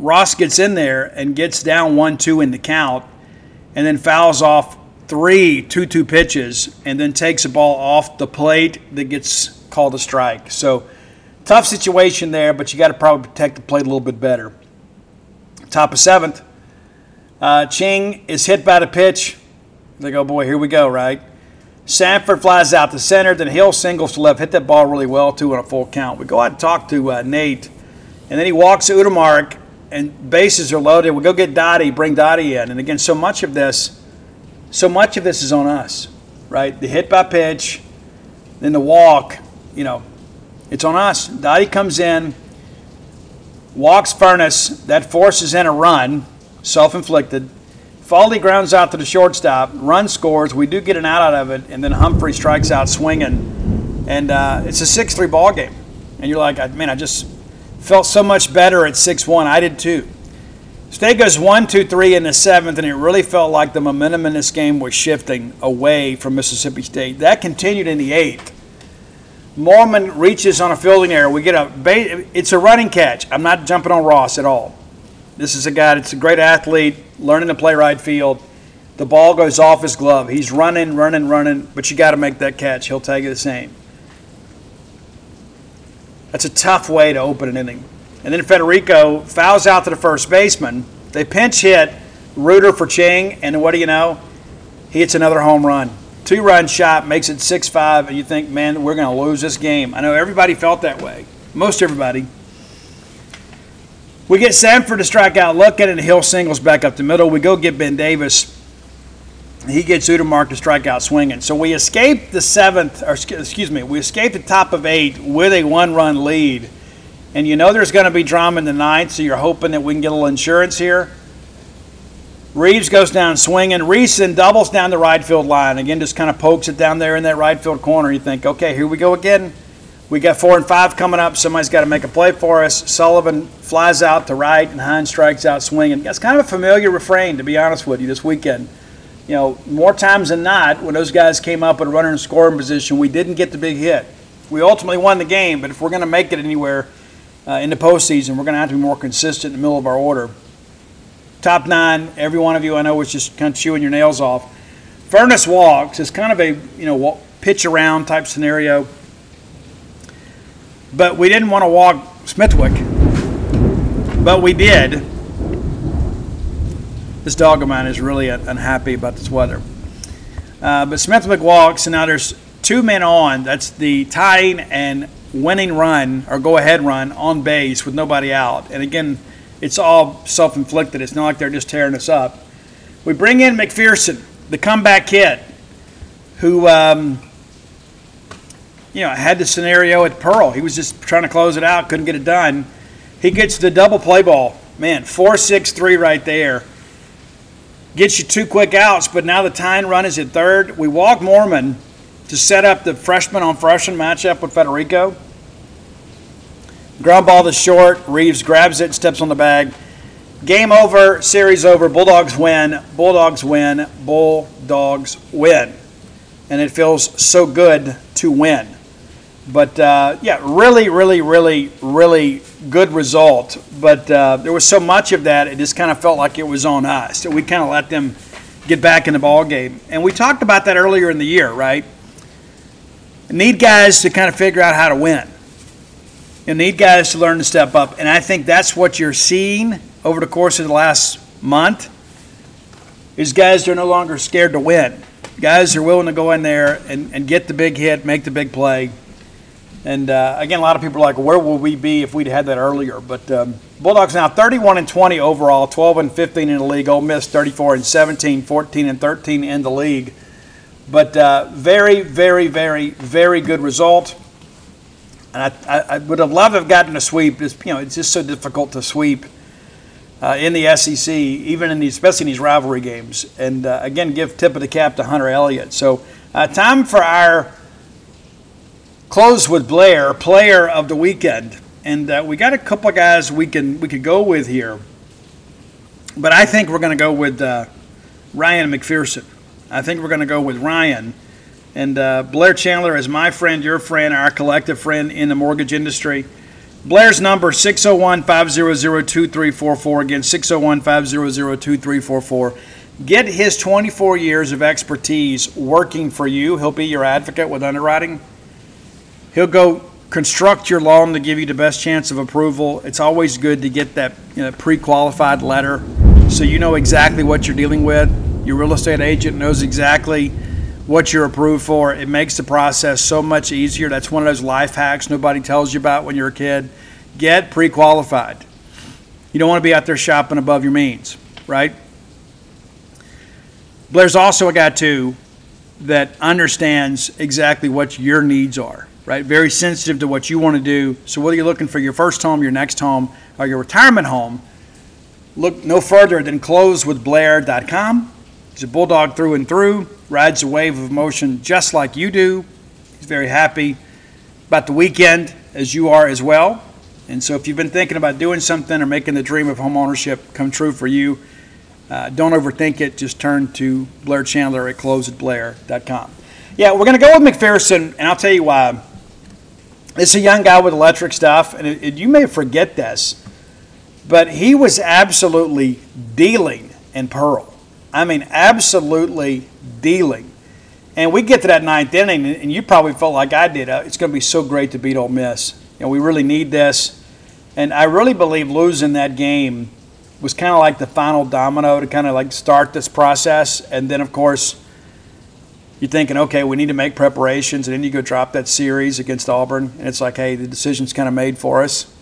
Ross gets in there and gets down 1-2 in the count, and then fouls off 3 2-2 pitches, and then takes a ball off the plate that gets called a strike. So tough situation there, but you got to probably protect the plate a little bit better. Top of 7th, Ching is hit by the pitch. They go, boy, here we go, right? Sanford flies out to center, then Hill singles to left, hit that ball really well, too, on a full count. We go out and talk to Nate, and then he walks to Udemark, and bases are loaded. We go get Dottie, bring Dottie in. And again, so much of this is on us, right? The hit by pitch, then the walk, it's on us. Dottie comes in, walks Furness, that forces in a run, self-inflicted. Faldy grounds out to the shortstop, run scores, we do get an out of it, and then Humphrey strikes out swinging. And it's a 6-3 ball game. And you're like, man, I just felt so much better at 6-1. I did too. State goes 1-2-3 in the 7th, and it really felt like the momentum in this game was shifting away from Mississippi State. That continued in the 8th. Mormon reaches on a fielding error. We get it's a running catch. I'm not jumping on Ross at all. This is a guy that's a great athlete, learning to play right field. The ball goes off his glove. He's running, but you got to make that catch. He'll tell you the same. That's a tough way to open an inning. And then Federico fouls out to the first baseman. They pinch hit Reuter for Ching, and what do you know? He hits another home run. 2-run shot, makes it 6-5, and you think, man, we're going to lose this game. I know everybody felt that way. Most everybody. We get Sanford to strike out looking, and Hill singles back up the middle. We go get Ben Davis. He gets Udemark to strike out swinging. So we escape the 7th, we escape the top of 8 with a 1-run lead. And there's going to be drama in the 9th, so you're hoping that we can get a little insurance here. Reeves goes down swinging. Reeson doubles down the right field line. Again, just kind of pokes it down there in that right field corner. You think, okay, here we go again. We got 4 and 5 coming up. Somebody's got to make a play for us. Sullivan flies out to right, and Hines strikes out swinging. That's kind of a familiar refrain, to be honest with you, this weekend. More times than not, when those guys came up in a runner and scoring position, we didn't get the big hit. We ultimately won the game, but if we're going to make it anywhere in the postseason, we're going to have to be more consistent in the middle of our order. Top 9, every one of you I know was just kind of chewing your nails off. Furness walks. It's kind of a pitch around type scenario. But we didn't want to walk Smithwick. But we did. This dog of mine is really unhappy about this weather. But Smithwick walks, and now there's 2 men on. That's the tying and winning run, or go-ahead run, on base with nobody out. And again, it's all self-inflicted. It's not like they're just tearing us up. We bring in McPherson, the comeback kid, who had the scenario at Pearl. He was just trying to close it out, couldn't get it done. He gets the double play ball. Man, 4-6-3 right there. Gets you 2 quick outs, but now the tying run is at third. We walk Mormon to set up the freshman-on-freshman matchup with Federico. Ground ball to short. Reeves grabs it and steps on the bag. Game over. Series over. Bulldogs win. Bulldogs win. Bulldogs win. And it feels so good to win. But, really, really, really, really good result. But there was so much of that, it just kind of felt like it was on us. So we kind of let them get back in the ball game. And we talked about that earlier in the year, right? Need guys to kind of figure out how to win. You need guys to learn to step up. And I think that's what you're seeing over the course of the last month is guys that are no longer scared to win. Guys are willing to go in there and get the big hit, make the big play. And, again, a lot of people are like, where would we be if we'd had that earlier? But Bulldogs now 31-20 overall, 12-15 in the league. Ole Miss 34-17, 14-13 in the league. But very, very, very, very good result. And I would have loved to have gotten a sweep. It's just so difficult to sweep in the SEC, even especially in these rivalry games. And, again, give tip of the cap to Hunter Elliott. So time for our close with Blair, player of the weekend. And we got a couple of guys we could go with here. But I think we're going to go with Ryan McPherson. I think we're going to go with Ryan. And Blair Chandler is my friend, your friend, our collective friend in the mortgage industry. Blair's number, 601-500-2344. Again, 601-500-2344. Get his 24 years of expertise working for you. He'll be your advocate with underwriting. He'll go construct your loan to give you the best chance of approval. It's always good to get that pre-qualified letter so you know exactly what you're dealing with. Your real estate agent knows exactly what you're approved for. It makes the process so much easier. That's one of those life hacks nobody tells you about when you're a kid. Get pre-qualified. You don't want to be out there shopping above your means, right? Blair's also a guy, too, that understands exactly what your needs are, right? Very sensitive to what you want to do. So whether you're looking for your first home, your next home, or your retirement home, look no further than closewithblair.com. He's a bulldog through and through, rides a wave of emotion just like you do. He's very happy about the weekend, as you are as well. And so if you've been thinking about doing something or making the dream of home ownership come true for you, don't overthink it. Just turn to Blair Chandler at closewithblair.com. Yeah, we're going to go with McPherson, and I'll tell you why. It's a young guy with electric stuff, and you may forget this, but he was absolutely dealing in Pearl. I mean, absolutely dealing. And we get to that ninth inning, and you probably felt like I did. It's going to be so great to beat Ole Miss. We really need this. And I really believe losing that game was kind of like the final domino to kind of like start this process. And then, of course, you're thinking, okay, we need to make preparations. And then you go drop that series against Auburn. And it's like, hey, the decision's kind of made for us.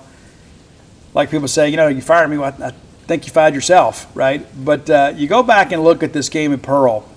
Like people say, you fired me. Well, I think you fired yourself, right? But you go back and look at this game at Pearl.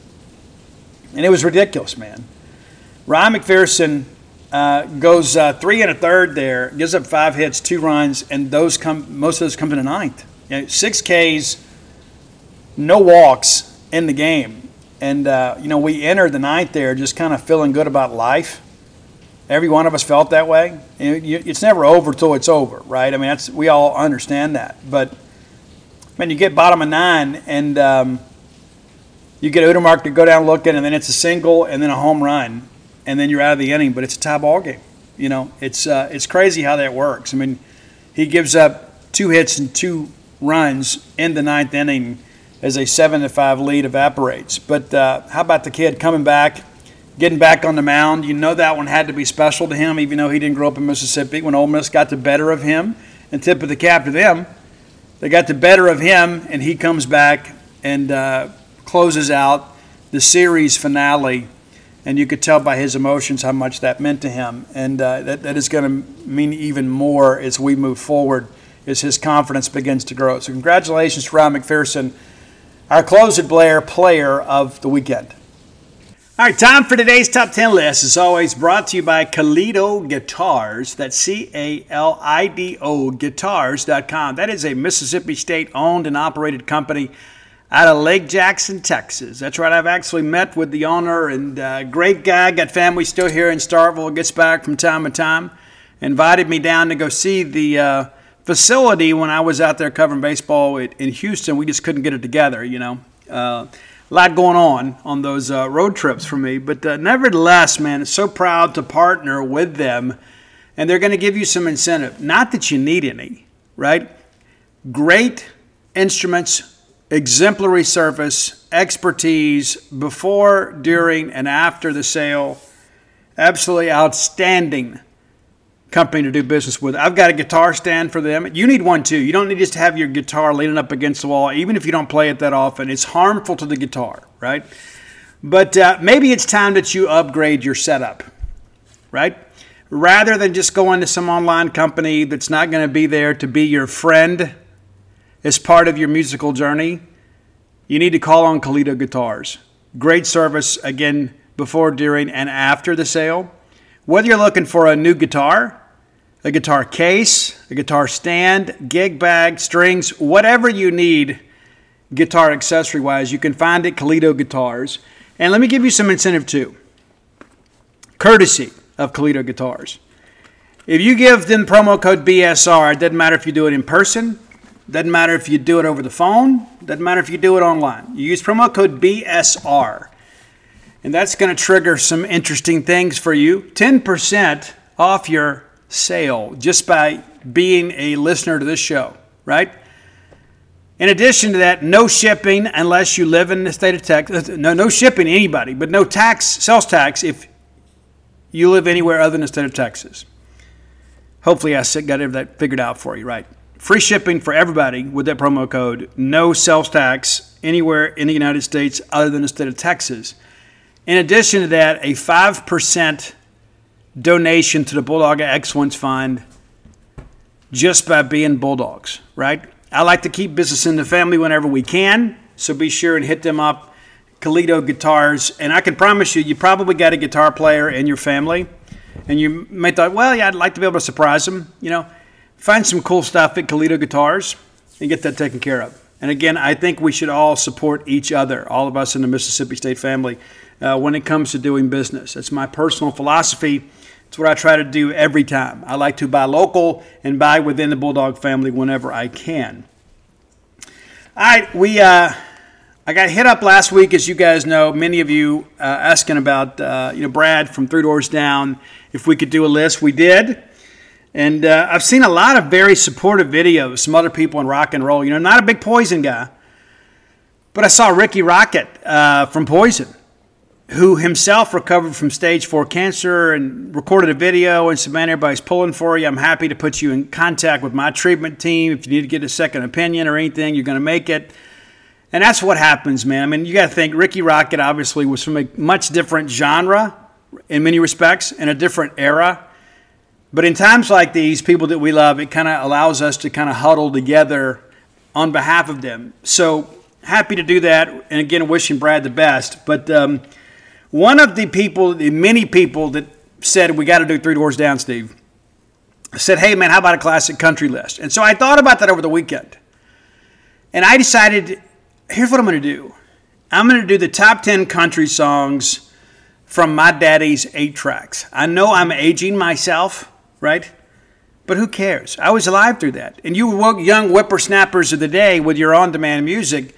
And it was ridiculous, man. Ryan McPherson goes 3 1/3 there, gives up 5 hits, 2 runs, and most of those come in the ninth. 6 Ks, no walks in the game. And, we entered the ninth there just kind of feeling good about life. Every one of us felt that way. It's never over till it's over, right? I mean, we all understand that. But, man, you get bottom of 9, and you get Udemark to go down looking, and then it's a single and then a home run. And then you're out of the inning, but it's a tie ball game. It's crazy how that works. I mean, he gives up 2 hits and 2 runs in the ninth inning as a 7-5 lead evaporates. But how about the kid coming back, getting back on the mound? That one had to be special to him, even though he didn't grow up in Mississippi. When Ole Miss got the better of him, and tip of the cap to them, they got the better of him, and he comes back and closes out the series finale. And you could tell by his emotions how much that meant to him. And that is going to mean even more as we move forward, as his confidence begins to grow. So congratulations to Ryan McPherson, our Close It Blair player of the weekend. All right, time for today's Top 10 list. As always, brought to you by Calido Guitars. That's Calido Guitars.com. That is a Mississippi State-owned and operated company out of Lake Jackson, Texas. That's right. I've actually met with the owner, and great guy. Got family still here in Starkville. Gets back from time to time. Invited me down to go see the facility when I was out there covering baseball in Houston. We just couldn't get it together, A lot going on those road trips for me. But nevertheless, man, I'm so proud to partner with them. And they're going to give you some incentive. Not that you need any, right? Great instruments, exemplary service, expertise before, during, and after the sale. Absolutely outstanding company to do business with. I've got a guitar stand for them. You need one too. You don't need just to have your guitar leaning up against the wall, even if you don't play it that often. It's harmful to the guitar, right? But maybe it's time that you upgrade your setup, right? Rather than just going to some online company that's not going to be there to be your friend as part of your musical journey, you need to call on Calido Guitars. Great service, again, before, during, and after the sale. Whether you're looking for a new guitar, a guitar case, a guitar stand, gig bag, strings, whatever you need guitar accessory-wise, you can find it Calido Guitars. And let me give you some incentive too, courtesy of Calido Guitars. If you give them promo code BSR, it doesn't matter if you do it in person, doesn't matter if you do it over the phone, doesn't matter if you do it online. You use promo code BSR, and that's going to trigger some interesting things for you. 10% off your sale just by being a listener to this show, right? In addition to that, no shipping unless you live in the state of Texas. No shipping to anybody, but no sales tax if you live anywhere other than the state of Texas. Hopefully I got that figured out for you, right? Free shipping for everybody with that promo code. No sales tax anywhere in the United States other than the state of Texas. In addition to that, a 5% donation to the Bulldog Excellence Fund just by being Bulldogs, right? I like to keep business in the family whenever we can, so be sure and hit them up, Kalido Guitars. And I can promise you, you probably got a guitar player in your family, and you may thought, well, yeah, I'd like to be able to surprise them. Find some cool stuff at Kalido Guitars and get that taken care of. And again, I think we should all support each other, all of us in the Mississippi State family, when it comes to doing business. That's my personal philosophy. It's what I try to do every time. I like to buy local and buy within the Bulldog family whenever I can. All right, I got hit up last week, as you guys know, many of you asking about Brad from Three Doors Down, if we could do a list. We did. And I've seen a lot of very supportive videos, some other people in rock and roll. Not a big Poison guy, but I saw Ricky Rocket from Poison, who himself recovered from stage 4 cancer and recorded a video and said, man, everybody's pulling for you. I'm happy to put you in contact with my treatment team. If you need to get a second opinion or anything, you're going to make it. And that's what happens, man. I mean, you got to think Ricky Rocket obviously was from a much different genre in many respects, in a different era. But in times like these, people that we love, it kind of allows us to kind of huddle together on behalf of them. So happy to do that. And again, wishing Brad the best. But one of the many people that said, we got to do Three Doors Down, Steve, said, hey, man, how about a classic country list? And so I thought about that over the weekend. And I decided, here's what I'm going to do. I'm going to do the top 10 country songs from my daddy's 8 tracks. I know I'm aging myself, right? But who cares? I was alive through that. And you young whippersnappers of the day with your on-demand music,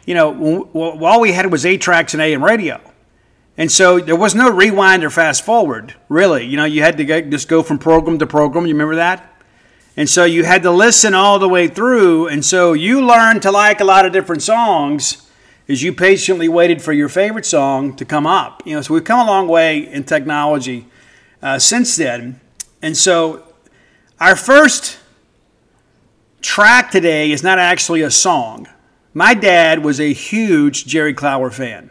all we had was 8 tracks and AM radio. And so there was no rewind or fast forward, really. You had to just go from program to program. You remember that? And so you had to listen all the way through. And so you learned to like a lot of different songs as you patiently waited for your favorite song to come up. So we've come a long way in technology since then. And so our first track today is not actually a song. My dad was a huge Jerry Clower fan.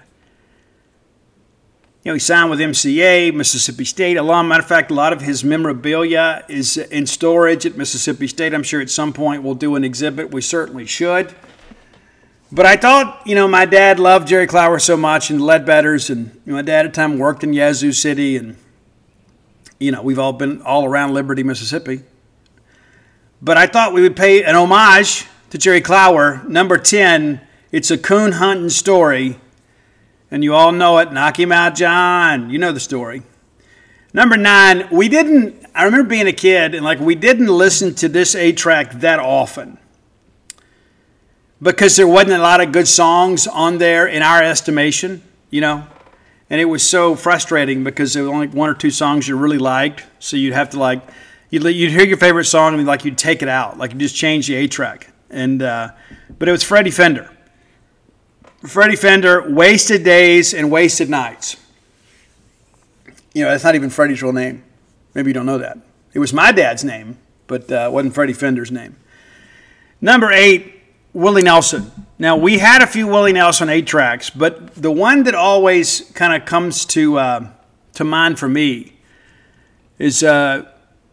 He signed with MCA, Mississippi State alum. Matter of fact, a lot of his memorabilia is in storage at Mississippi State. I'm sure at some point we'll do an exhibit. We certainly should. But I thought, my dad loved Jerry Clower so much and the Ledbetters. And my dad at the time worked in Yazoo City. And, we've all been all around Liberty, Mississippi. But I thought we would pay an homage to Jerry Clower. Number 10, it's a coon hunting story. And you all know it. Knock him out, John. You know the story. Number 9, I remember being a kid and we didn't listen to this 8-track that often. Because there wasn't a lot of good songs on there in our estimation, And it was so frustrating because there were only 1 or 2 songs you really liked. So you'd have to you'd hear your favorite song and you'd take it out. You'd just change the 8-track. And but it was Freddie Fender. Freddie Fender, Wasted Days and Wasted Nights. That's not even Freddie's real name. Maybe you don't know that. It was my dad's name, but it wasn't Freddie Fender's name. Number 8, Willie Nelson. Now, we had a few Willie Nelson 8 tracks, but the one that always kind of comes to mind for me is, Waylon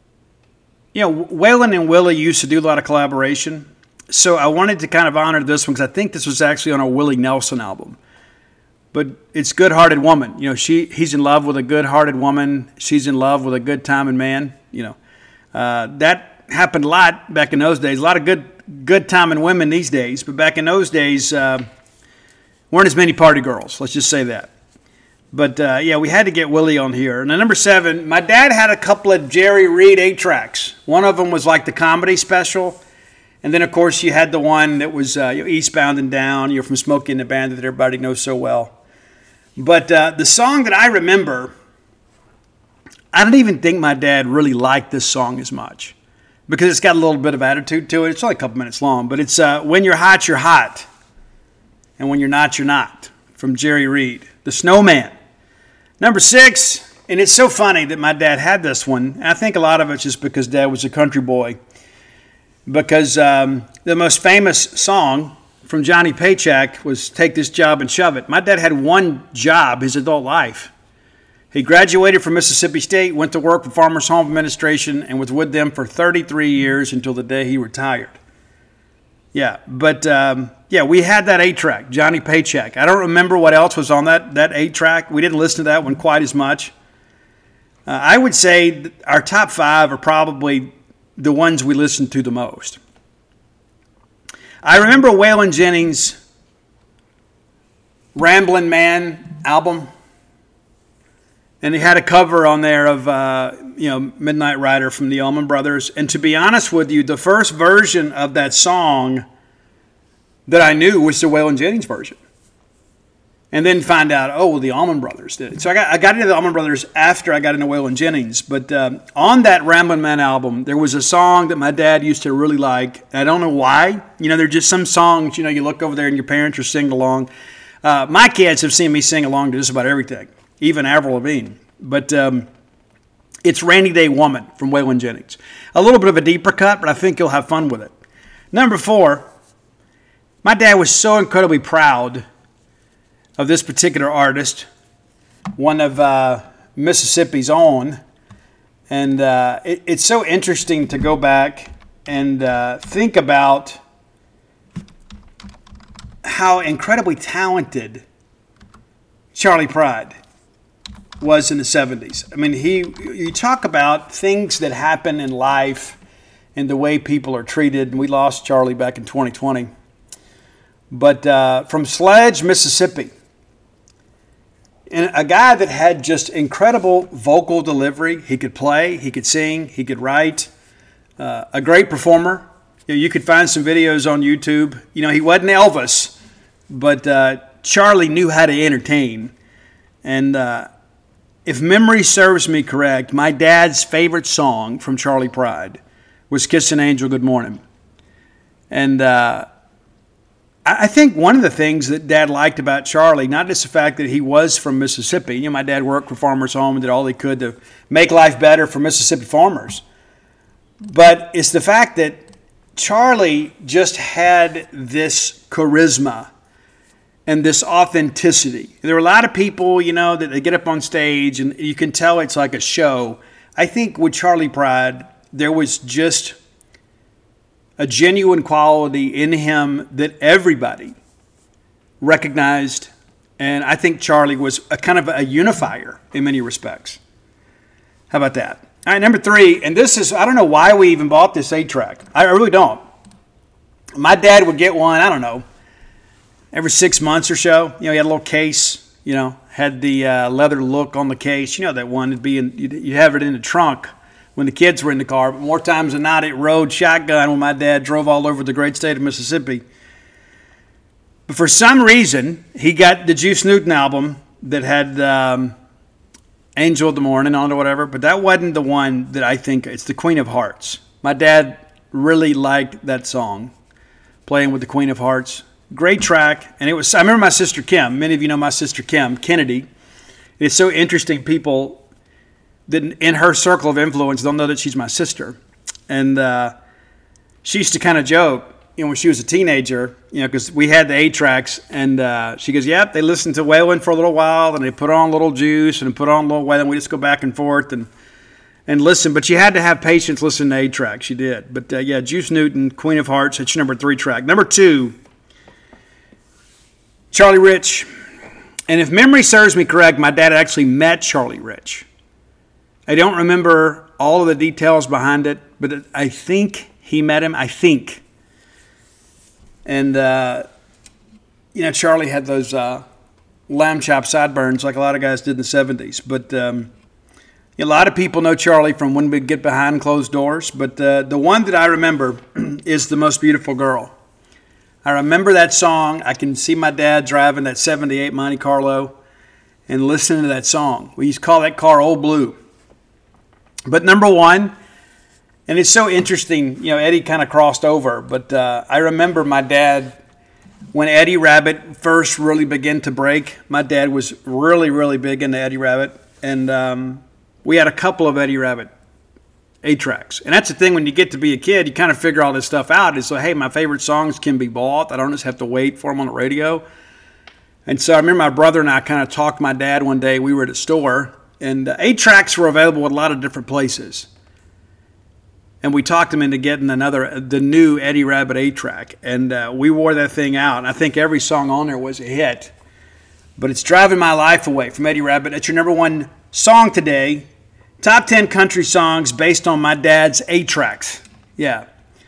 and Willie used to do a lot of collaboration. So I wanted to kind of honor this one because I think this was actually on a Willie Nelson album. But it's Good Hearted Woman. He's in love with a good-hearted woman. She's in love with a good-timing man. That happened a lot back in those days. A lot of good-timing women these days. But back in those days, weren't as many party girls. Let's just say that. But, we had to get Willie on here. And number 7, my dad had a couple of Jerry Reed 8 tracks. One of them was the comedy special. And then, of course, you had the one that was Eastbound and Down. You're from Smokey and the Bandit that everybody knows so well. But the song that I remember I don't even think my dad really liked this song as much because it's got a little bit of attitude to it. It's only a couple minutes long, but it's When You're Hot, You're Hot, and When You're Not, You're Not, from Jerry Reed, The Snowman. Number 6, and it's so funny that my dad had this one. And I think a lot of it's just because Dad was a country boy. Because the most famous song from Johnny Paycheck was Take This Job and Shove It. My dad had one job his adult life. He graduated from Mississippi State, went to work for Farmers Home Administration, and was with them for 33 years until the day he retired. Yeah, but we had that 8-track, Johnny Paycheck. I don't remember what else was on that 8-track. We didn't listen to that one quite as much. I would say our top 5 are probably the ones we listened to the most. I remember Waylon Jennings' Ramblin' Man album. And he had a cover on there of, Midnight Rider from the Allman Brothers. And to be honest with you, the first version of that song that I knew was the Waylon Jennings version. And then find out, the Allman Brothers did it. So I got into the Allman Brothers after I got into Waylon Jennings. But on that Ramblin' Man album, there was a song that my dad used to really like. I don't know why. There are just some songs, you look over there and your parents are singing along. My kids have seen me sing along to just about everything. Even Avril Lavigne. But it's Rainy Day Woman from Waylon Jennings. A little bit of a deeper cut, but I think you'll have fun with it. Number 4, my dad was so incredibly proud of this particular artist, one of Mississippi's own. And it's so interesting to go back and think about how incredibly talented Charley Pride was in the 70s. I mean, you talk about things that happen in life and the way people are treated. And we lost Charley back in 2020. But from Sledge, Mississippi, and a guy that had just incredible vocal delivery. He could play, he could sing, he could write. A great performer. You could find some videos on YouTube. He wasn't Elvis, but Charley knew how to entertain. And if memory serves me correct, my dad's favorite song from Charley Pride was Kiss an Angel Good Morning. And I think one of the things that Dad liked about Charley, not just the fact that he was from Mississippi. My dad worked for Farmers Home and did all he could to make life better for Mississippi farmers. But it's the fact that Charley just had this charisma and this authenticity. There are a lot of people, that they get up on stage and you can tell it's like a show. I think with Charley Pride, there was just a genuine quality in him that everybody recognized. And I think Charley was a kind of a unifier in many respects. How about that? All right, number 3, and this is, I don't know why we even bought this 8-track. I really don't. My dad would get one, I don't know, every 6 months or so. He had a little case, had the leather look on the case. That one would be you'd have it in the trunk when the kids were in the car. But more times than not, it rode shotgun when my dad drove all over the great state of Mississippi. But for some reason, he got the Juice Newton album that had Angel of the Morning on it or whatever. But that wasn't the one that I think, it's the Queen of Hearts. My dad really liked that song, Playing with the Queen of Hearts. Great track. And I remember my sister Kim. Many of you know my sister Kim Kennedy. It's so interesting, people that in her circle of influence don't know that she's my sister. And she used to kind of joke, when she was a teenager, because we had the 8-tracks, and she goes, yep, they listened to Waylon for a little while, and they put on Little Juice, and put on Little Waylon. We just go back and forth and listen. But she had to have patience listening to 8-tracks. She did. But Juice Newton, Queen of Hearts, that's your number 3 track. Number 2, Charlie Rich. And if memory serves me correct, my dad actually met Charlie Rich. I don't remember all of the details behind it, but I think he met him. I think. And, Charlie had those lamb chop sideburns like a lot of guys did in the 70s. But a lot of people know Charlie from When We Get Behind Closed Doors. But the one that I remember is The Most Beautiful Girl. I remember that song. I can see my dad driving that 78 Monte Carlo and listening to that song. We used to call that car Old Blue. But number one, and it's so interesting, Eddie kind of crossed over, but I remember my dad, when Eddie Rabbitt first really began to break, my dad was really, really big into Eddie Rabbitt, and we had a couple of Eddie Rabbitt 8-tracks. And that's the thing, when you get to be a kid, you kind of figure all this stuff out. It's like, hey, my favorite songs can be bought. I don't just have to wait for them on the radio. And so I remember my brother and I kind of talked to my dad one day. We were at a store, and 8-tracks were available at a lot of different places. And we talked him into getting the new Eddie Rabbitt 8-track. And we wore that thing out. And I think every song on there was a hit. But it's driving my life away from Eddie Rabbitt. It's your number one song today. Top 10 country songs based on my dad's 8-tracks. Yeah.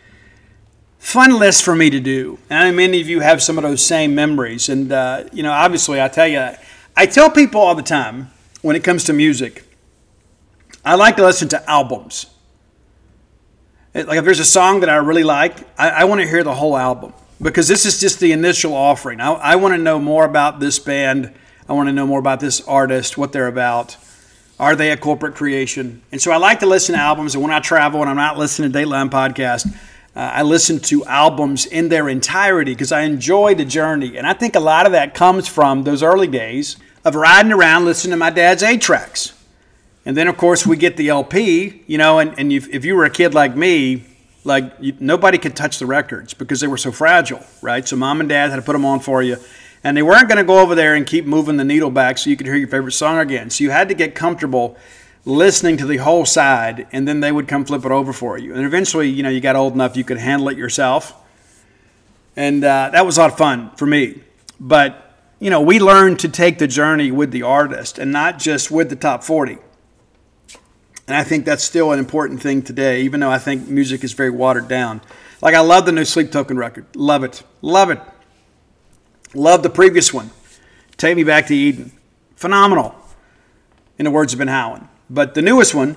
Fun list for me to do. And I know many of you have some of those same memories. And, obviously, I tell people all the time when it comes to music, I like to listen to albums. Like if there's a song that I really like, I want to hear the whole album. Because this is just the initial offering. I want to know more about this band. I want to know more about this artist, what they're about. Are they a corporate creation? And so I like to listen to albums, and when I travel and I'm not listening to Dateline Podcast, I listen to albums in their entirety because I enjoy the journey. And I think a lot of that comes from those early days of riding around listening to my dad's 8-tracks. And then, of course, we get the LP, and if you were a kid like me, nobody could touch the records because they were so fragile, right? So mom and dad had to put them on for you. And they weren't going to go over there and keep moving the needle back so you could hear your favorite song again. So you had to get comfortable listening to the whole side, and then they would come flip it over for you. And eventually, you got old enough you could handle it yourself. And that was a lot of fun for me. But, we learned to take the journey with the artist and not just with the top 40. And I think that's still an important thing today, even though I think music is very watered down. Like, I love the new Sleep Token record. Love it. Love it. Love the previous one. Take Me Back to Eden. Phenomenal, in the words of Ben Howland. But the newest one,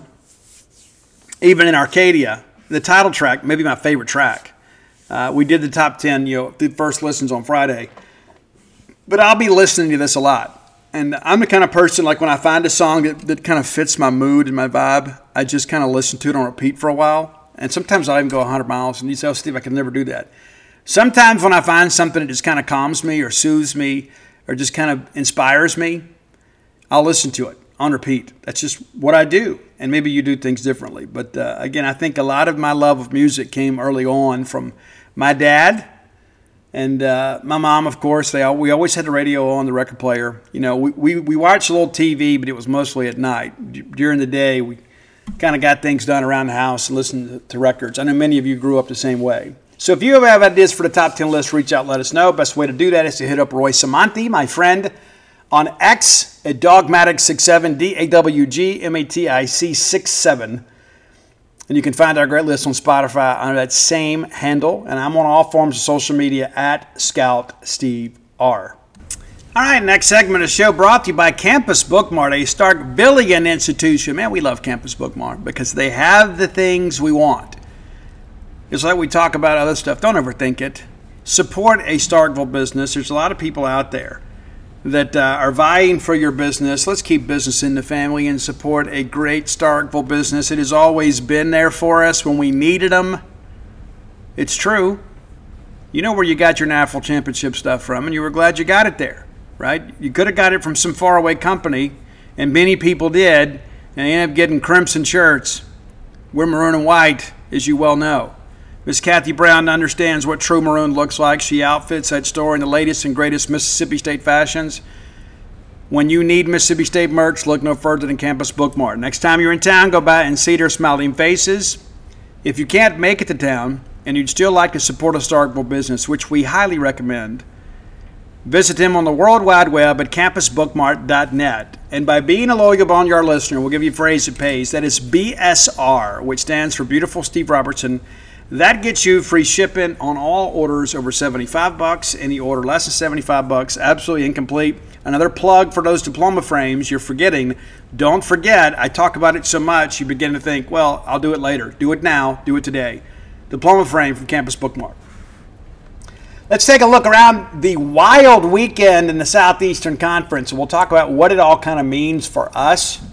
even in Arcadia, the title track, maybe my favorite track. We did the top 10, the first listens on Friday. But I'll be listening to this a lot. And I'm the kind of person, like when I find a song that kind of fits my mood and my vibe, I just kind of listen to it on repeat for a while. And sometimes I'll even go 100 miles. And you say, oh, Steve, I can never do that. Sometimes when I find something that just kind of calms me or soothes me or just kind of inspires me, I'll listen to it on repeat. That's just what I do. And maybe you do things differently. But again, I think a lot of my love of music came early on from my dad and my mom, of course. We always had the radio on, the record player. We watched a little TV, but it was mostly at night. During the day, we kind of got things done around the house and listened to records. I know many of you grew up the same way. So if you ever have ideas for the top 10 list, reach out, let us know. Best way to do that is to hit up Roy Samanti, my friend, on X at Dogmatic67, DAWGMATIC67. And you can find our great list on Spotify under that same handle. And I'm on all forms of social media at Scout Steve R. All right, next segment of the show brought to you by Campus Bookmart, a Starkvillian institution. Man, we love Campus Bookmart because they have the things we want. It's like we talk about other stuff. Don't overthink it. Support a Starkville business. There's a lot of people out there that are vying for your business. Let's keep business in the family and support a great Starkville business. It has always been there for us when we needed them. It's true. You know where you got your National Championship stuff from, and you were glad you got it there, right? You could have got it from some faraway company, and many people did, and they ended up getting crimson shirts. We're maroon and white, as you well know. Miss Kathy Brown understands what true maroon looks like. She outfits that store in the latest and greatest Mississippi State fashions. When you need Mississippi State merch, look no further than Campus Bookmart. Next time you're in town, go by and see their smiling faces. If you can't make it to town and you'd still like to support a Starkville business, which we highly recommend, visit them on the World Wide Web at campusbookmart.net. And by being a loyal Boneyard listener, we'll give you a phrase that pays. That is BSR, which stands for Beautiful Steve Robertson. That gets you free shipping on all orders over $75. Any order less than $75, absolutely incomplete. Another plug for those diploma frames you're forgetting. Don't forget, I talk about it so much, you begin to think, well, I'll do it later. Do it now. Do it today. Diploma frame from Campus Bookmart. Let's take a look around the wild weekend in the Southeastern Conference. We'll talk about what it all kind of means for us.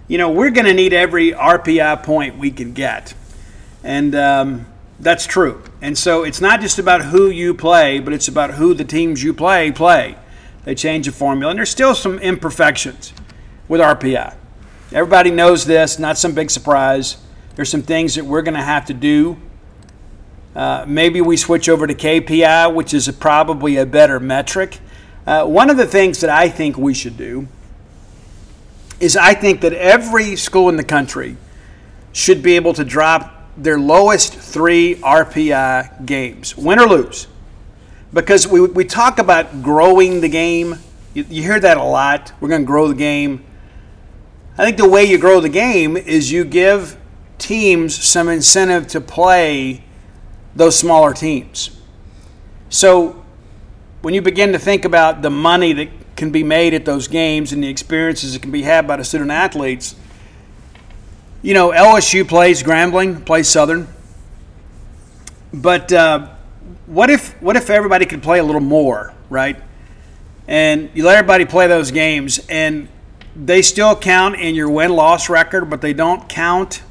we're going to need every RPI point we can get. And that's true. And so it's not just about who you play, but it's about who the teams you play. They change the formula. And there's still some imperfections with RPI. Everybody knows this, not some big surprise. There's some things that we're going to have to do. Maybe we switch over to KPI, which is probably a better metric. One of the things that I think we should do is I think that every school in the country should be able to drop their lowest 3 RPI games, win or lose. Because we talk about growing the game. You hear that a lot. We're going to grow the game. I think the way you grow the game is you give teams some incentive to play those smaller teams. So when you begin to think about the money that can be made at those games and the experiences that can be had by the student athletes, LSU plays Grambling, plays Southern. But what if everybody could play a little more, right? And you let everybody play those games, and they still count in your win-loss record, but they don't count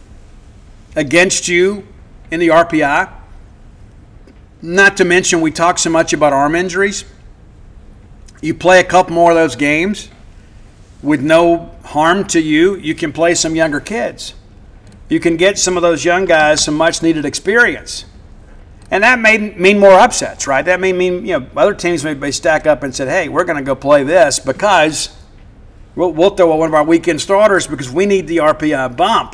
against you in the RPI. Not to mention, we talk so much about arm injuries. You play a couple more of those games with no harm to you, you can play some younger kids. You can get some of those young guys some much-needed experience. And that may mean more upsets, right? That may mean, other teams may stack up and said, hey, we're going to go play this because we'll throw one of our weekend starters because we need the RPI bump.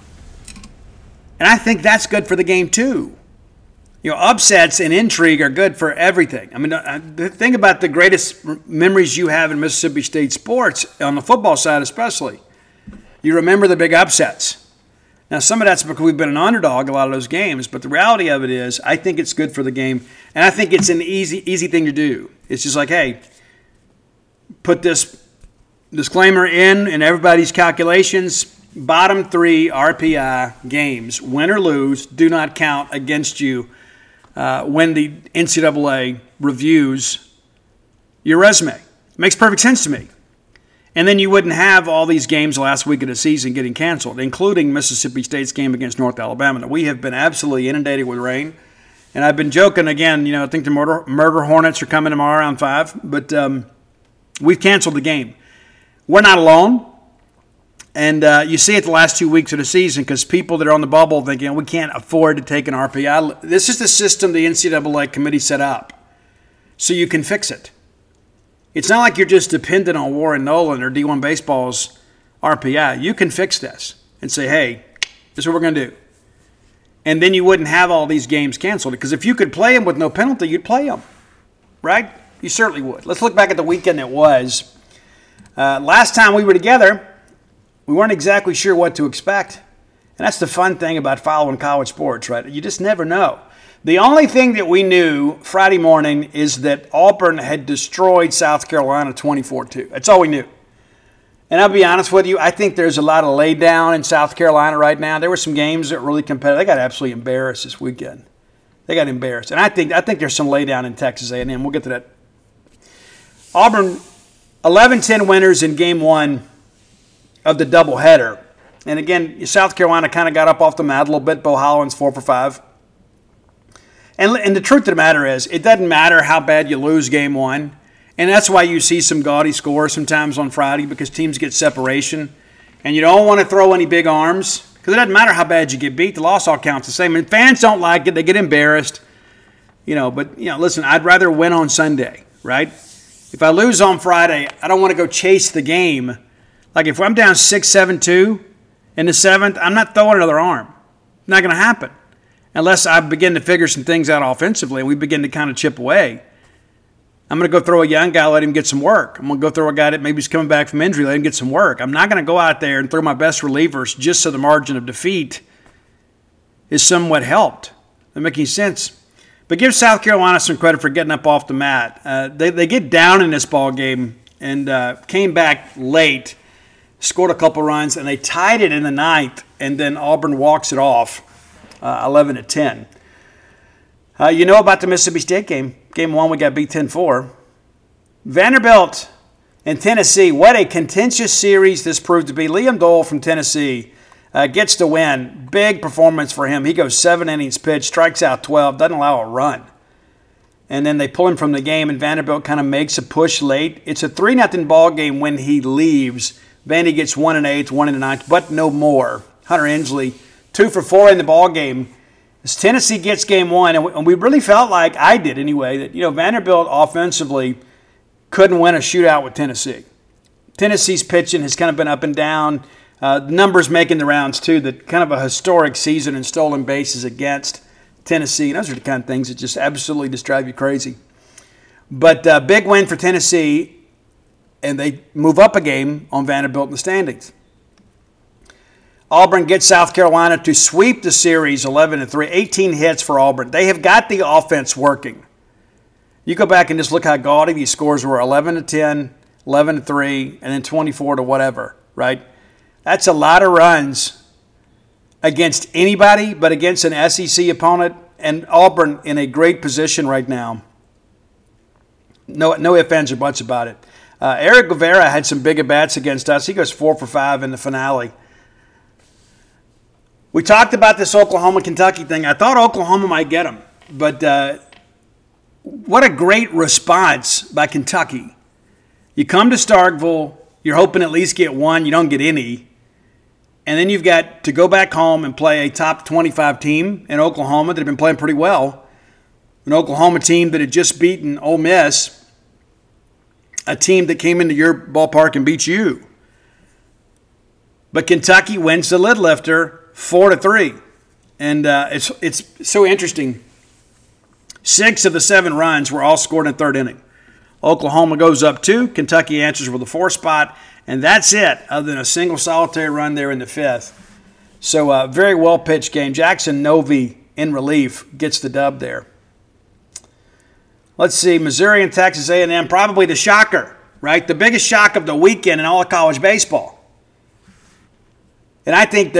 And I think that's good for the game too. Upsets and intrigue are good for everything. I mean, think about the greatest memories you have in Mississippi State sports, on the football side especially. You remember the big upsets. Now, some of that's because we've been an underdog a lot of those games, but the reality of it is I think it's good for the game, and I think it's an easy thing to do. It's just like, hey, put this disclaimer in everybody's calculations. Bottom 3 RPI games, win or lose, do not count against you when the NCAA reviews your resume. It makes perfect sense to me. And then you wouldn't have all these games last week of the season getting canceled, including Mississippi State's game against North Alabama. Now, we have been absolutely inundated with rain. And I've been joking again, I think the murder hornets are coming tomorrow around 5. But we've canceled the game. We're not alone. And you see it the last 2 weeks of the season because people that are on the bubble thinking, we can't afford to take an RPI. This is the system the NCAA committee set up so you can fix it. It's not like you're just dependent on Warren Nolan or D1 Baseball's RPI. You can fix this and say, hey, this is what we're going to do. And then you wouldn't have all these games canceled because if you could play them with no penalty, you'd play them, right? You certainly would. Let's look back at the weekend that was. Last time we were together, we weren't exactly sure what to expect. And that's the fun thing about following college sports, right? You just never know. The only thing that we knew Friday morning is that Auburn had destroyed South Carolina 24-2. That's all we knew. And I'll be honest with you, I think there's a lot of lay down in South Carolina right now. There were some games that were really competitive. They got absolutely embarrassed this weekend. They got embarrassed. And I think there's some lay down in Texas A&M. We'll get to that. Auburn, 11-10 winners in game 1 of the doubleheader. And again, South Carolina kind of got up off the mat a little bit. Bo Hollins 4 for 5. And the truth of the matter is, it doesn't matter how bad you lose game 1. And that's why you see some gaudy scores sometimes on Friday because teams get separation. And you don't want to throw any big arms because it doesn't matter how bad you get beat. The loss all counts the same. And fans don't like it. They get embarrassed. But listen, I'd rather win on Sunday, right? If I lose on Friday, I don't want to go chase the game. Like if I'm down 6-7-2 in the 7th, I'm not throwing another arm. It's not going to happen. Unless I begin to figure some things out offensively and we begin to kind of chip away. I'm going to go throw a young guy, let him get some work. I'm going to go throw a guy that maybe is coming back from injury, let him get some work. I'm not going to go out there and throw my best relievers just so the margin of defeat is somewhat helped. Doesn't make any sense. But give South Carolina some credit for getting up off the mat. They get down in this ball game and came back late, scored a couple runs, and they tied it in the 9th, and then Auburn walks it off. 11-10. About the Mississippi State game. Game 1, we got beat 10-4. Vanderbilt And Tennessee, what a contentious series this proved to be. Liam Doyle from Tennessee gets the win. Big performance for him. He goes 7 innings pitched, strikes out 12, doesn't allow a run. And then they pull him from the game, and Vanderbilt kind of makes a push late. It's a 3-0 ball game when he leaves. Vandy gets 1 in the 8th, 1 in the 9th, but no more. Hunter Ensley, 2 for 4 in the ball game. As Tennessee gets game 1, and we really felt like, I did anyway, that Vanderbilt offensively couldn't win a shootout with Tennessee. Tennessee's pitching has kind of been up and down. Numbers making the rounds, too, that kind of a historic season in stolen bases against Tennessee. And those are the kind of things that just absolutely just drive you crazy. But big win for Tennessee, and they move up a game on Vanderbilt in the standings. Auburn gets South Carolina to sweep the series 11-3, 18 hits for Auburn. They have got the offense working. You go back and just look how gaudy these scores were, 11-10, 11-3, and then 24 to whatever, right? That's a lot of runs against anybody, but against an SEC opponent, and Auburn in a great position right now. No ifs, ands, or buts about it. Eric Guevara had some big at-bats against us. He goes 4 for 5 in the finale. We talked about this Oklahoma-Kentucky thing. I thought Oklahoma might get them, but what a great response by Kentucky. You come to Starkville, you're hoping at least get one, you don't get any, and then you've got to go back home and play a top 25 team in Oklahoma that had been playing pretty well, an Oklahoma team that had just beaten Ole Miss, a team that came into your ballpark and beat you. But Kentucky wins the lid lifter 4-3, and it's so interesting. 6 of the 7 runs were all scored in the 3rd inning. Oklahoma goes up 2. Kentucky answers with a 4 spot. And that's it, other than a single solitary run there in the 5th. So very well-pitched game. Jackson Novy in relief gets the dub there. Let's see, Missouri and Texas A&M, probably the shocker, right? The biggest shock of the weekend in all of college baseball. And I think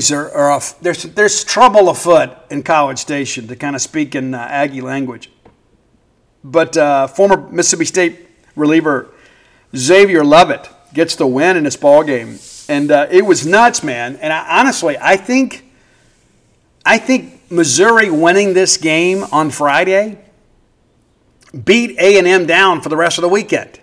there's trouble afoot in College Station, to kind of speak in Aggie language. But former Mississippi State reliever Xavier Lovett gets the win in this ball game, and it was nuts, man. And I think Missouri winning this game on Friday beat A&M down for the rest of the weekend.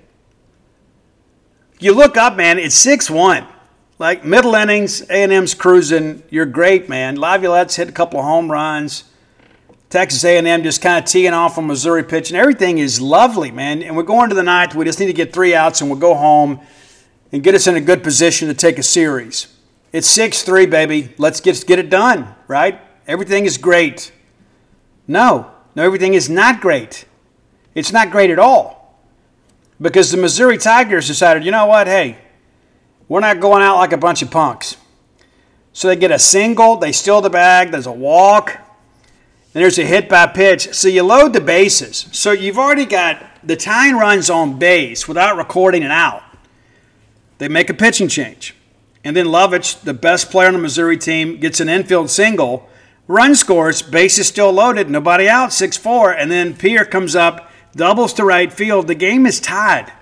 You look up, man, it's 6-1. Like, middle innings, A&M's cruising. You're great, man. Laviolette's hit a couple of home runs. Texas A&M just kind of teeing off on Missouri pitching. Everything is lovely, man. And we're going to the 9th. We just need to get 3 outs, and we'll go home and get us in a good position to take a series. It's 6-3, baby. Let's get it done, right? Everything is great. No, everything is not great. It's not great at all. Because the Missouri Tigers decided, you know what, hey, we're not going out like a bunch of punks. So they get a single, they steal the bag, there's a walk, and there's a hit by pitch. So you load the bases. So you've already got the tying runs on base without recording an out. They make a pitching change. And then Lovich, the best player on the Missouri team, gets an infield single. Run scores, bases still loaded, nobody out, 6-4. And then Pierre comes up, doubles to right field. The game is tied.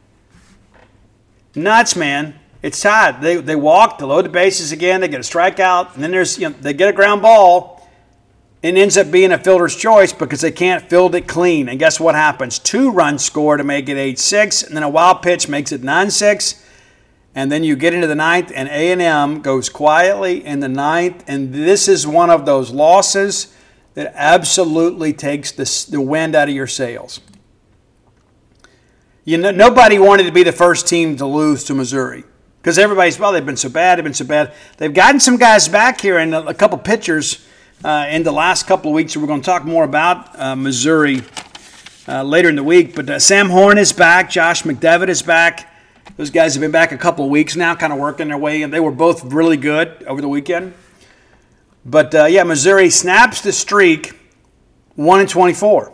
Nuts, man. It's tied. They walk, they load the bases again, they get a strikeout, and then they get a ground ball, and it ends up being a fielder's choice because they can't field it clean. And guess what happens? 2 runs score to make it 8-6, and then a wild pitch makes it 9-6, and then you get into the 9th, and A&M goes quietly in the 9th, and this is one of those losses that absolutely takes the wind out of your sails. Nobody wanted to be the first team to lose to Missouri. Because everybody's, they've been so bad. They've gotten some guys back here and a couple pitchers in the last couple of weeks. We're going to talk more about Missouri later in the week. But Sam Horn is back. Josh McDevitt is back. Those guys have been back a couple of weeks now, kind of working their way in. They were both really good over the weekend. But, Missouri snaps the streak 1-24.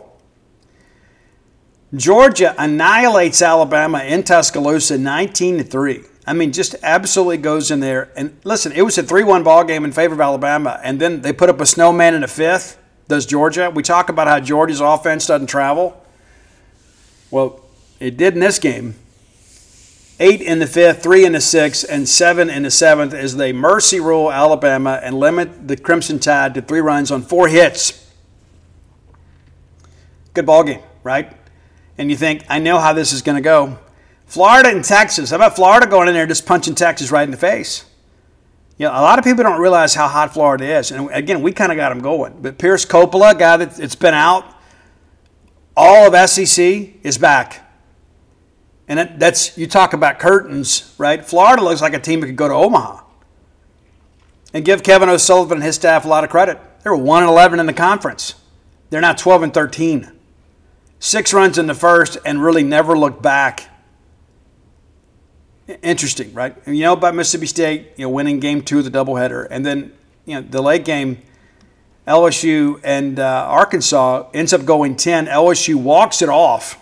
Georgia annihilates Alabama in Tuscaloosa 19-3. I mean, just absolutely goes in there. And listen, it was a 3-1 ball game in favor of Alabama, and then they put up a snowman in the 5th, does Georgia. We talk about how Georgia's offense doesn't travel. Well, it did in this game. 8 in the 5th, 3 in the 6th, and 7 in the 7th as they mercy rule Alabama and limit the Crimson Tide to 3 runs on 4 hits. Good ball game, right? And you think, I know how this is going to go. Florida and Texas. How about Florida going in there just punching Texas right in the face? You know, a lot of people don't realize how hot Florida is. And again, we kind of got them going. But Pierce Coppola, guy that's been out, all of SEC is back. And that's, you talk about curtains, right? Florida looks like a team that could go to Omaha. And give Kevin O'Sullivan and his staff a lot of credit. They were 1-11 in the conference. They're now 12-13. 6 runs in the first and really never looked back. Interesting, right? You know about Mississippi State, winning game 2 of the doubleheader. And then, the late game, LSU and Arkansas ends up going 10. LSU walks it off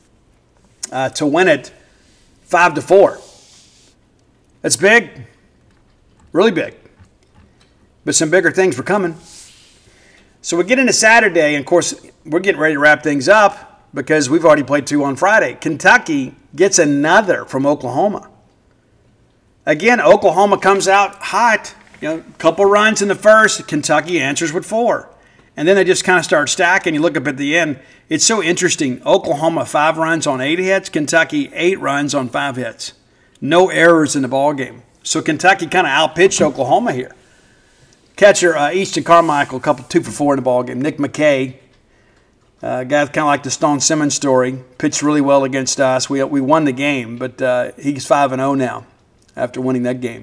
to win it 5-4. That's big, really big. But some bigger things were coming. So we get into Saturday, and of course, we're getting ready to wrap things up because we've already played 2 on Friday. Kentucky gets another from Oklahoma. Again, Oklahoma comes out hot. A couple runs in the first. Kentucky answers with 4. And then they just kind of start stacking. You look up at the end. It's so interesting. Oklahoma 5 runs on 8 hits. Kentucky 8 runs on 5 hits. No errors in the ballgame. So Kentucky kind of outpitched Oklahoma here. Catcher Easton Carmichael, 2 for 4 in the ballgame. Nick McKay, guy kind of like the Stone Simmons story, pitched really well against us. We won the game, but he's 5-0 now after winning that game.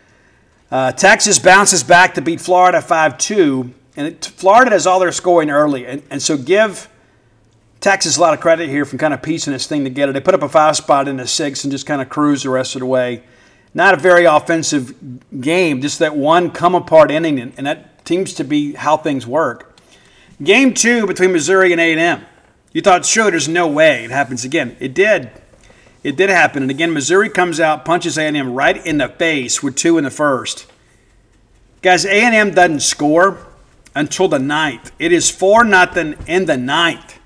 Texas bounces back to beat Florida 5-2. And Florida does all their scoring early. And so give Texas a lot of credit here from kind of piecing this thing together. They put up a 5 spot in the 6th and just kind of cruise the rest of the way. Not a very offensive game, just that one come-apart inning, and that seems to be how things work. Game 2 between Missouri and A&M. You thought, sure, there's no way it happens again. It did. It did happen. And again, Missouri comes out, punches A&M right in the face with 2 in the first. Guys, A&M doesn't score until the 9th. It is 4-0 in the 9th.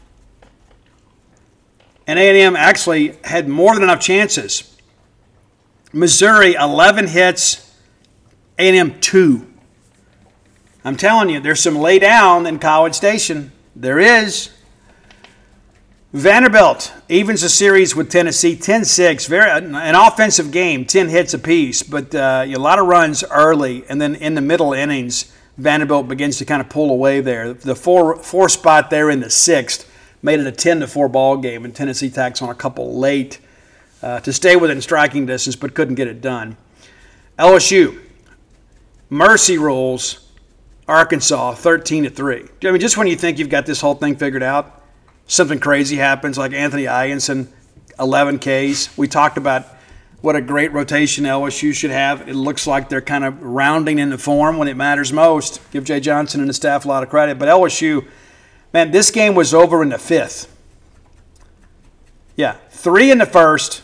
And A&M actually had more than enough chances. Missouri, 11 hits, A&M 2. I'm telling you, there's some lay down in College Station. There is. Vanderbilt evens the series with Tennessee, 10-6. An offensive game, 10 hits apiece, but a lot of runs early. And then in the middle innings, Vanderbilt begins to kind of pull away there. The 4 spot there in the 6th made it a 10-4 ball game, and Tennessee tacks on a couple late to stay within striking distance, but couldn't get it done. LSU mercy rules Arkansas 13-3. I mean, just when you think you've got this whole thing figured out, something crazy happens, like Anthony Ianson, 11 Ks. We talked about what a great rotation LSU should have. It looks like they're kind of rounding into form when it matters most. Give Jay Johnson and the staff a lot of credit. But LSU, man, this game was over in the 5th. Yeah, 3 in the first,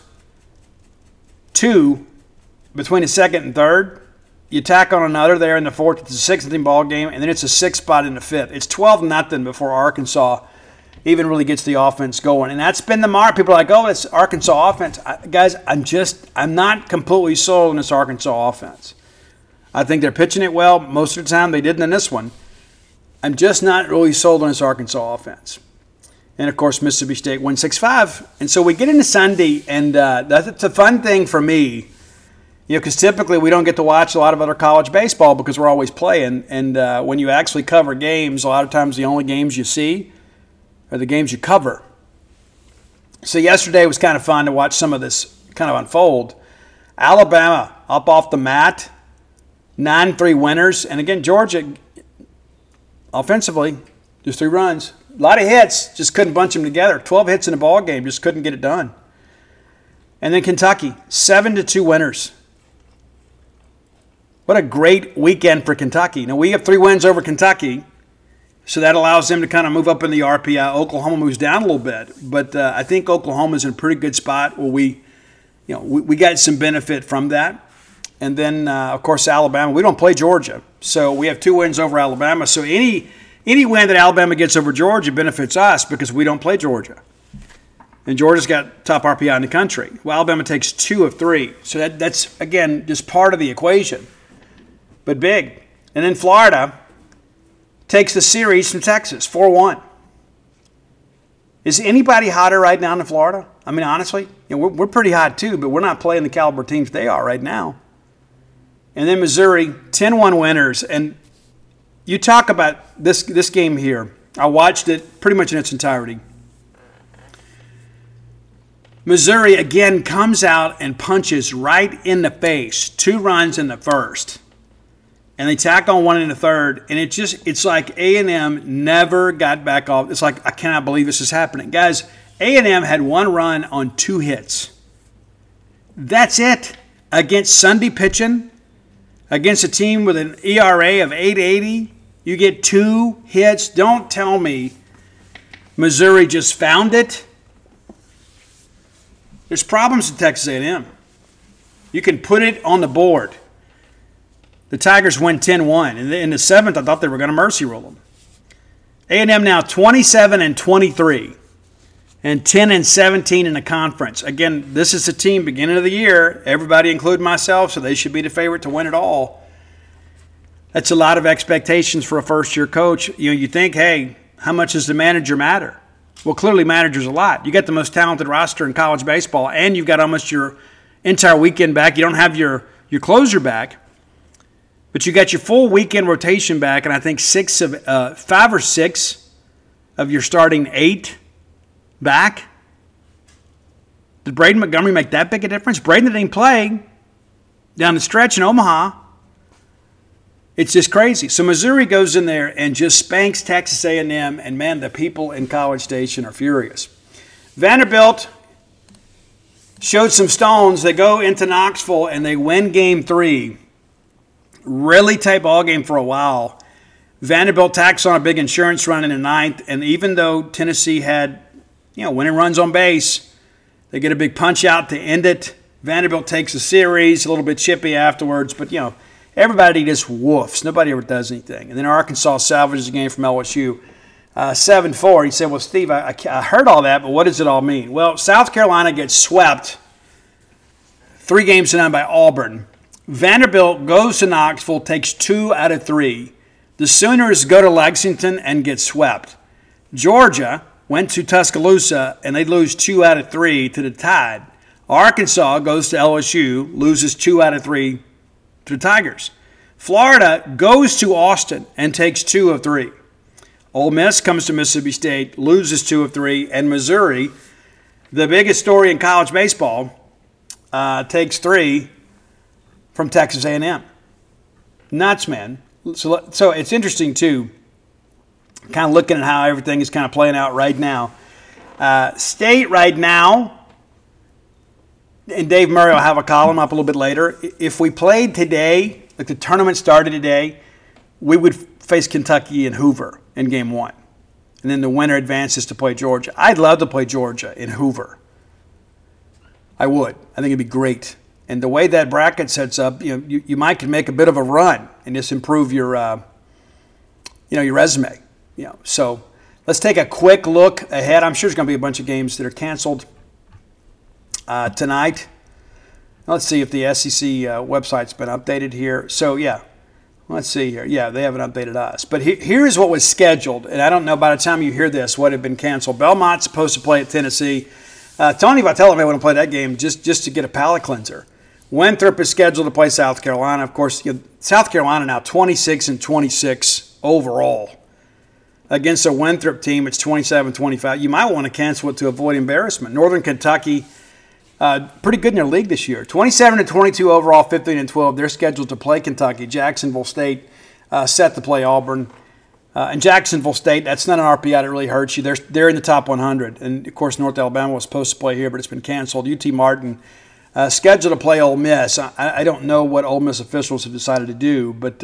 2 between the 2nd and 3rd. You tack on another there in the 4th. It's a 6-0 ball game, and then it's a 6 spot in the 5th. It's 12-0 before Arkansas even really gets the offense going. And that's been the mark. People are like, oh, it's Arkansas offense. Guys, I'm not completely sold on this Arkansas offense. I think they're pitching it well. Most of the time they didn't in this one. I'm just not really sold on this Arkansas offense. And, of course, Mississippi State won 6-5. And so we get into Sunday, and that's a fun thing for me, because typically we don't get to watch a lot of other college baseball because we're always playing. And when you actually cover games, a lot of times the only games you see are the games you cover. So yesterday was kind of fun to watch some of this kind of unfold. Alabama up off the mat, 9-3 winners. And, again, Georgia, offensively, just 3 runs. A lot of hits, just couldn't bunch them together. 12 hits in a ball game, just couldn't get it done. And then Kentucky, 7-2 winners. What a great weekend for Kentucky. Now, we have 3 wins over Kentucky, so that allows them to kind of move up in the RPI. Oklahoma moves down a little bit, but I think Oklahoma's in a pretty good spot where we got some benefit from that. And then, of course, Alabama. We don't play Georgia, so we have 2 wins over Alabama. So any win that Alabama gets over Georgia benefits us because we don't play Georgia. And Georgia's got top RPI in the country. Well, Alabama takes 2 of 3. So that's, again, just part of the equation. But big. And then Florida takes the series from Texas, 4-1. Is anybody hotter right now than Florida? I mean, honestly, we're pretty hot too, but we're not playing the caliber teams they are right now. And then Missouri, 10-1 winners. And you talk about this game here. I watched it pretty much in its entirety. Missouri, again, comes out and punches right in the face. 2 runs in the first. And they tack on 1 in the third. And it's like A&M never got back off. It's like, I cannot believe this is happening. Guys, A&M had 1 run on 2 hits. That's it. Against Sunday pitching, against a team with an ERA of 8.80, you get 2 hits. Don't tell me Missouri just found it. There's problems at Texas A&M. You can put it on the board. The Tigers win 10-1. In the 7th, I thought they were going to mercy rule them. A&M now 27-23 and 10-17 in the conference. Again, this is the team beginning of the year. Everybody, including myself, so they should be the favorite to win it all. That's a lot of expectations for a first-year coach. You think, hey, how much does the manager matter? Well, clearly matters a lot. You got the most talented roster in college baseball, and you've got almost your entire weekend back. You don't have your closer back, but you got your full weekend rotation back, and I think 5 or 6 of your starting 8 back. Did Braden Montgomery make that big a difference? Braden didn't play down the stretch in Omaha. It's just crazy. So Missouri goes in there and just spanks Texas A&M, and man, the people in College Station are furious. Vanderbilt showed some stones. They go into Knoxville and they win Game 3. Really tight ball game for a while. Vanderbilt tacks on a big insurance run in the 9th, and even though Tennessee had, winning runs on base, they get a big punch out to end it. Vanderbilt takes the series, a little bit chippy afterwards, but everybody just woofs. Nobody ever does anything. And then Arkansas salvages the game from LSU. 7-4. He said, well, Steve, I heard all that, but what does it all mean? Well, South Carolina gets swept 3-0 by Auburn. Vanderbilt goes to Knoxville, takes 2 out of 3. The Sooners go to Lexington and get swept. Georgia went to Tuscaloosa, and they lose 2 out of 3 to the Tide. Arkansas goes to LSU, loses 2 out of 3 to the Tigers. Florida goes to Austin and takes 2 of 3. Ole Miss comes to Mississippi State, loses 2 of 3. And Missouri, the biggest story in college baseball, takes 3 from Texas A&M. Nuts, man. So it's interesting, too, kind of looking at how everything is kind of playing out right now. State right now, and Dave Murray will have a column up a little bit later. If we played today, like the tournament started today, we would face Kentucky and Hoover in Game 1. And then the winner advances to play Georgia. I'd love to play Georgia in Hoover. I would. I think it'd be great. And the way that bracket sets up, you might can make a bit of a run and just improve your your resume. So let's take a quick look ahead. I'm sure there's going to be a bunch of games that are canceled tonight. Let's see if the SEC website's been updated here. So, let's see here. Yeah, they haven't updated us. But here's what was scheduled. And I don't know by the time you hear this what had been canceled. Belmont's supposed to play at Tennessee. Tony Vitello may want to play that game just to get a palate cleanser. Winthrop is scheduled to play South Carolina. Of course, South Carolina now 26-26 overall. Against a Winthrop team, it's 27-25. You might want to cancel it to avoid embarrassment. Northern Kentucky, pretty good in their league this year. 27-22 overall, 15-12. They're scheduled to play Kentucky. Jacksonville State set to play Auburn. And Jacksonville State, that's not an RPI that really hurts you. They're in the top 100. And, of course, North Alabama was supposed to play here, but it's been canceled. UT Martin scheduled to play Ole Miss. I don't know what Ole Miss officials have decided to do, but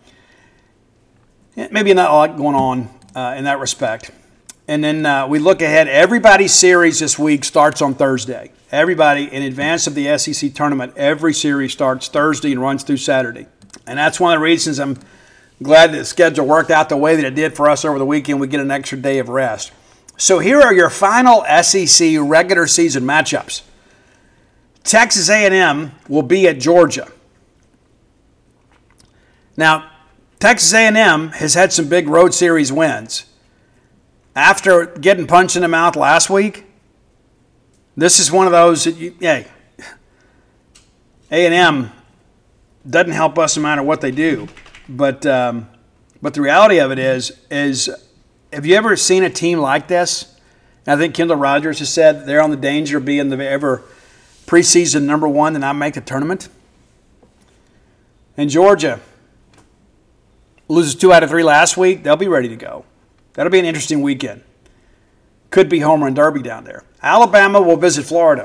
maybe not a lot going on in that respect. And then we look ahead. Everybody's series this week starts on Thursday. Everybody, in advance of the SEC tournament, every series starts Thursday and runs through Saturday. And that's one of the reasons I'm glad that the schedule worked out the way that it did for us over the weekend. We get an extra day of rest. So here are your final SEC regular season matchups. Texas A&M will be at Georgia. Now, Texas A&M has had some big road series wins. After getting punched in the mouth last week, this is one of those that A&M doesn't help us no matter what they do. But the reality of it is have you ever seen a team like this? And I think Kendall Rogers has said they're on the danger of being the ever preseason number one and not make the tournament. And Georgia loses 2 out of 3 last week. They'll be ready to go. That'll be an interesting weekend. Could be Homer and Derby down there. Alabama will visit Florida.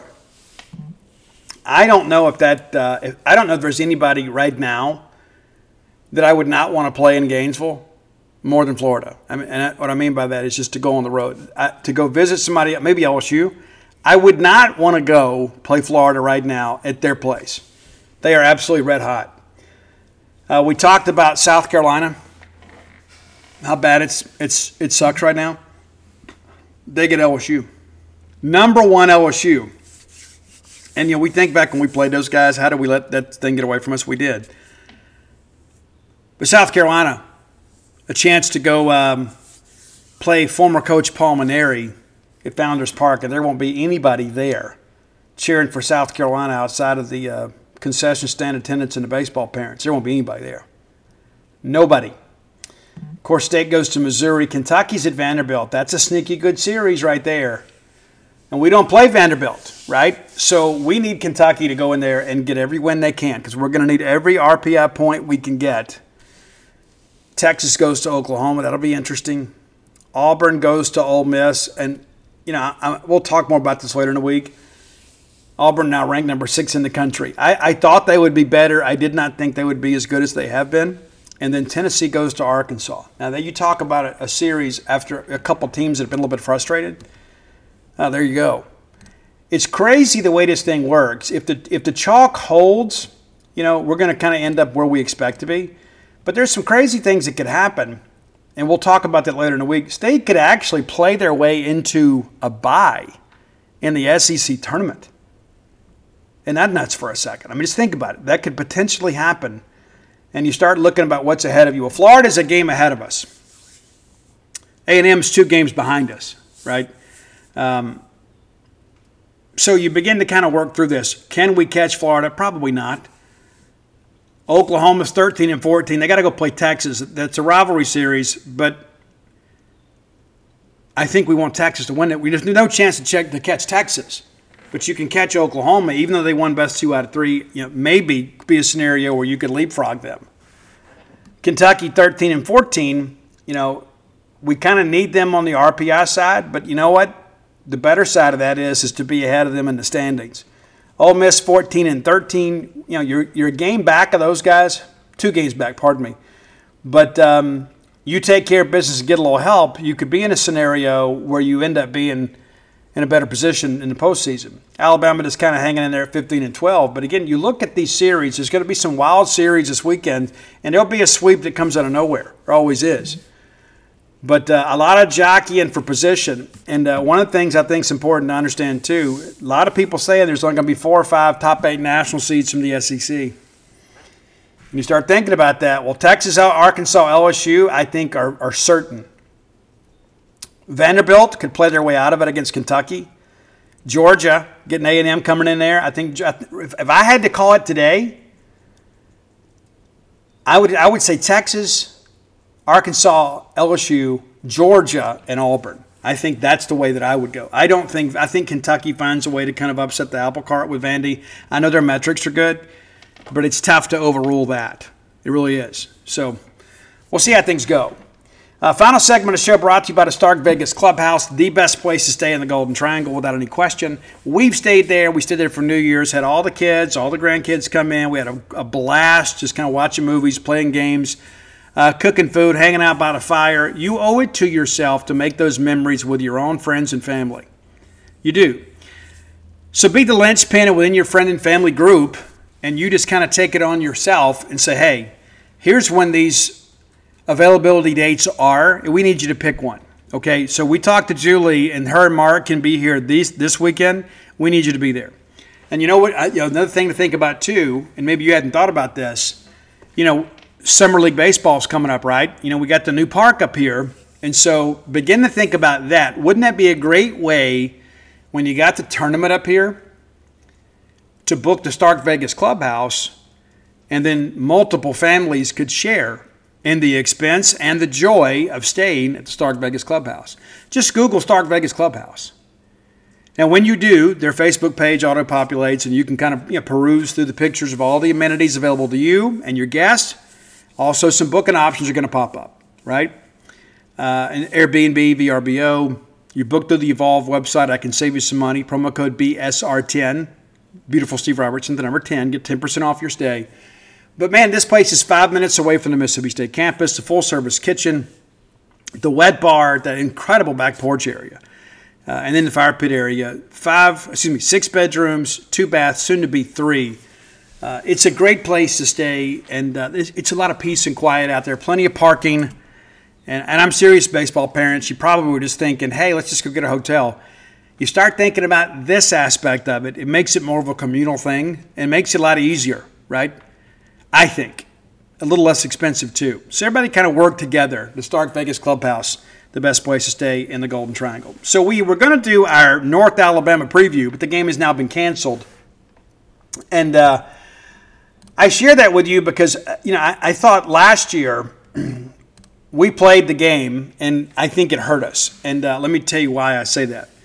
I don't know if there's anybody right now that I would not want to play in Gainesville more than Florida. I mean, and what I mean by that is just to go on the road. To go visit somebody, maybe LSU. I would not want to go play Florida right now at their place. They are absolutely red hot. We talked about South Carolina, how bad it sucks right now. They get LSU. Number 1 LSU. And, we think back when we played those guys, how did we let that thing get away from us? We did. But South Carolina, a chance to go play former coach Paul Mainieri at Founders Park, and there won't be anybody there cheering for South Carolina outside of the concession stand attendants and the baseball parents. There won't be anybody there. Nobody. Of course, State goes to Missouri. Kentucky's at Vanderbilt. That's a sneaky good series right there. And we don't play Vanderbilt, right? So we need Kentucky to go in there and get every win they can because we're going to need every RPI point we can get. Texas goes to Oklahoma. That'll be interesting. Auburn goes to Ole Miss. And, we'll talk more about this later in the week. Auburn now ranked number 6 in the country. I thought they would be better. I did not think they would be as good as they have been. And then Tennessee goes to Arkansas. Now, you talk about a series after a couple teams that have been a little bit frustrated. There you go. It's crazy the way this thing works. If the chalk holds, we're going to kind of end up where we expect to be. But there's some crazy things that could happen, and we'll talk about that later in the week. State could actually play their way into a bye in the SEC tournament. And that's nuts for a second. I mean, just think about it. That could potentially happen. And you start looking about what's ahead of you. Well, Florida's a game ahead of us. A&M's 2 games behind us, right? So you begin to kind of work through this. Can we catch Florida? Probably not. Oklahoma's 13-14. They got to go play Texas. That's a rivalry series, but I think we want Texas to win it. There's no chance to catch Texas. But you can catch Oklahoma, even though they won best 2 out of 3. Maybe be a scenario where you could leapfrog them. Kentucky 13-14. We kind of need them on the RPI side, but you know what? The better side of that is to be ahead of them in the standings. Ole Miss 14-13. You're a game back of those guys. 2 games back, pardon me. But you take care of business and get a little help, you could be in a scenario where you end up being in a better position in the postseason. Alabama is kind of hanging in there at 15-12. But again, you look at these series, there's going to be some wild series this weekend, and there'll be a sweep that comes out of nowhere. There always is. But a lot of jockeying for position. And one of the things I think is important to understand, too, a lot of people saying there's only going to be 4 or 5 top 8 national seeds from the SEC. And you start thinking about that. Well, Texas, Arkansas, LSU, I think are certain. Vanderbilt could play their way out of it against Kentucky. Georgia, getting A&M coming in there. I think if I had to call it today, I would say Texas, Arkansas, LSU, Georgia, and Auburn. I think that's the way that I would go. I think Kentucky finds a way to kind of upset the apple cart with Vandy. I know their metrics are good, but it's tough to overrule that. It really is. So we'll see how things go. Final segment of the show brought to you by the Stark Vegas Clubhouse, the best place to stay in the Golden Triangle without any question. We've stayed there. We stayed there for New Year's, had all the kids, all the grandkids come in. We had a blast just kind of watching movies, playing games, cooking food, hanging out by the fire. You owe it to yourself to make those memories with your own friends and family. You do. So be the linchpin within your friend and family group, and you just kind of take it on yourself and say, hey, here's when these availability dates are, and we need you to pick one. Okay, so we talked to Julie, and her and Mark can be here this weekend. We need you to be there. And you know what? Another thing to think about too, and maybe you hadn't thought about this. Summer League baseball's coming up, right? We got the new park up here, and so begin to think about that. Wouldn't that be a great way when you got the tournament up here to book the Stark Vegas Clubhouse, and then multiple families could share in the expense and the joy of staying at the Stark Vegas Clubhouse? Just Google Stark Vegas Clubhouse. Now, when you do, their Facebook page auto-populates, and you can kind of peruse through the pictures of all the amenities available to you and your guests. Also, some booking options are going to pop up, right? And Airbnb, VRBO. You book through the Evolve website. I can save you some money. Promo code BSR10. Beautiful Steve Robertson, the number 10. Get 10% off your stay. But, man, this place is 5 minutes away from the Mississippi State campus, the full-service kitchen, the wet bar, that incredible back porch area. And then the fire pit area, 6 bedrooms, 2 baths, soon to be 3. It's a great place to stay, and it's a lot of peace and quiet out there. Plenty of parking, and I'm serious, baseball parents. You probably were just thinking, hey, let's just go get a hotel. You start thinking about this aspect of it. It makes it more of a communal thing, and makes it a lot easier, right? I think. A little less expensive, too. So everybody kind of work together. The Stark Vegas Clubhouse, the best place to stay in the Golden Triangle. So we were going to do our North Alabama preview, but the game has now been canceled. And I share that with you because, I thought last year we played the game, and I think it hurt us. And let me tell you why I say that.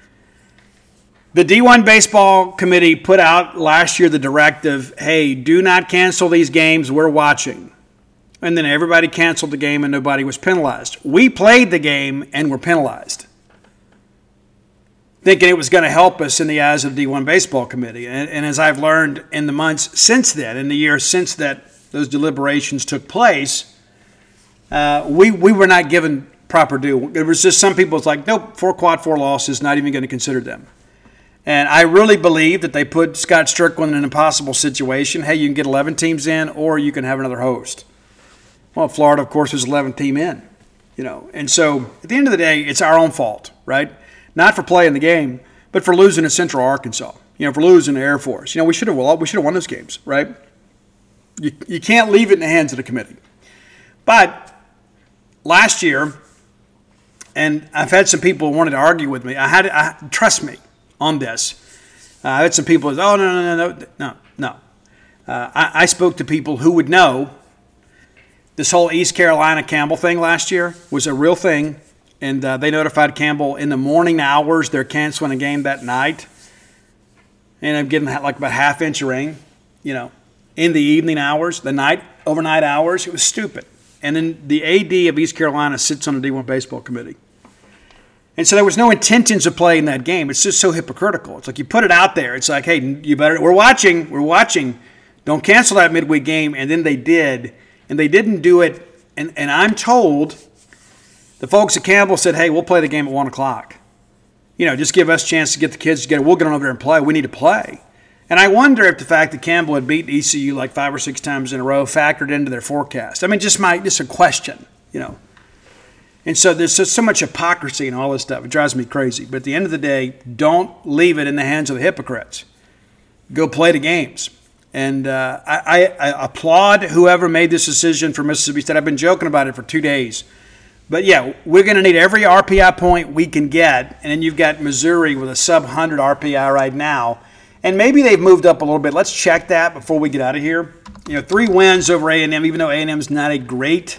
The D1 Baseball Committee put out last year the directive, hey, do not cancel these games, we're watching. And then everybody canceled the game and nobody was penalized. We played the game and were penalized, thinking it was going to help us in the eyes of the D1 Baseball Committee. And as I've learned in the months since then, in the years since that those deliberations took place, we were not given proper due. It was just some people was like, nope, 4 quad 4 losses, not even going to consider them. And I really believe that they put Scott Strickland in an impossible situation. Hey, you can get 11 teams in, or you can have another host. Well, Florida, of course, was 11th team in, And so at the end of the day, it's our own fault, right? Not for playing the game, but for losing to Central Arkansas. For losing to Air Force. We should have won those games, right? You can't leave it in the hands of the committee. But last year, and I've had some people who wanted to argue with me. Trust me on this. I had some people who said, oh, no. I spoke to people who would know this whole East Carolina Campbell thing last year was a real thing. And they notified Campbell in the morning hours they're canceling a game that night. And I'm getting like about half-inch of rain, in the evening hours, overnight hours. It was stupid. And then the AD of East Carolina sits on the D1 Baseball Committee. And so there was no intentions of playing that game. It's just so hypocritical. It's like you put it out there. It's like, hey, we're watching. Don't cancel that midweek game. And then they did. And they didn't do it. And I'm told the folks at Campbell said, hey, we'll play the game at 1 o'clock. Just give us a chance to get the kids together. We'll get on over there and play. We need to play. And I wonder if the fact that Campbell had beaten ECU like 5 or 6 times in a row factored into their forecast. I mean, just a question, And so there's just so much hypocrisy and all this stuff. It drives me crazy. But at the end of the day, don't leave it in the hands of the hypocrites. Go play the games. And I applaud whoever made this decision for Mississippi State. I've been joking about it for 2 days. But, yeah, we're going to need every RPI point we can get. And then you've got Missouri with a sub-100 RPI right now. And maybe they've moved up a little bit. Let's check that before we get out of here. 3 wins over A&M, even though A&M's not a great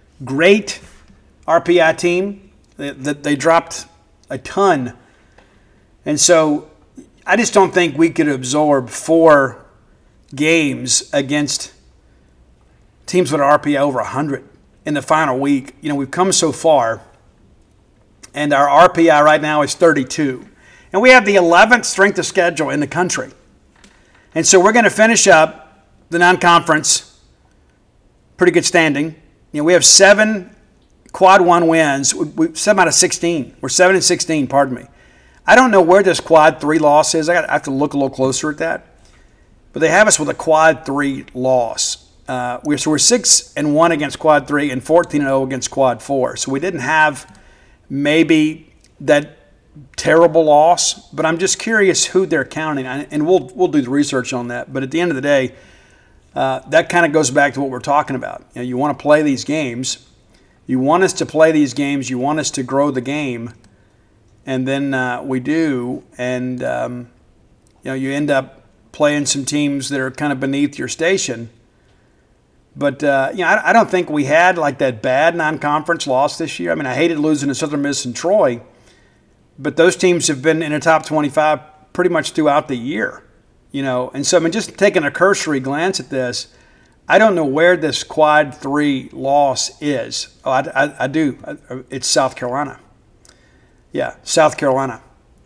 RPI team. They dropped a ton. And so I just don't think we could absorb 4 games against teams with an RPI over 100 in the final week. We've come so far, and our RPI right now is 32. And we have the 11th strength of schedule in the country. And so we're going to finish up the non-conference, pretty good standing. We have 7 quad 1 wins. 7 out of 16. We're 7-16, pardon me. I don't know where this quad 3 loss is. I have to look a little closer at that. But they have us with a quad 3 loss. We're 6-1 against quad 3 and 14-0 against quad 4. So we didn't have maybe that terrible loss, but I'm just curious who they're counting, and we'll do the research on that. But at the end of the day, that kind of goes back to what we're talking about. You want to play these games. You want us to play these games. You want us to grow the game, and then we do, and you end up playing some teams that are kind of beneath your station. But I don't think we had like that bad non-conference loss this year. I mean, I hated losing to Southern Miss and Troy, but those teams have been in the top 25 pretty much throughout the year. And so I mean, just taking a cursory glance at this, I don't know where this quad 3 loss is. Oh, I do. It's South Carolina. Yeah, South Carolina.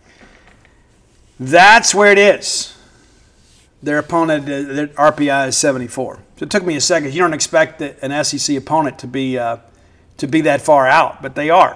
That's where it is. Their opponent, their RPI is 74. So it took me a second. You don't expect an SEC opponent to be that far out, but they are.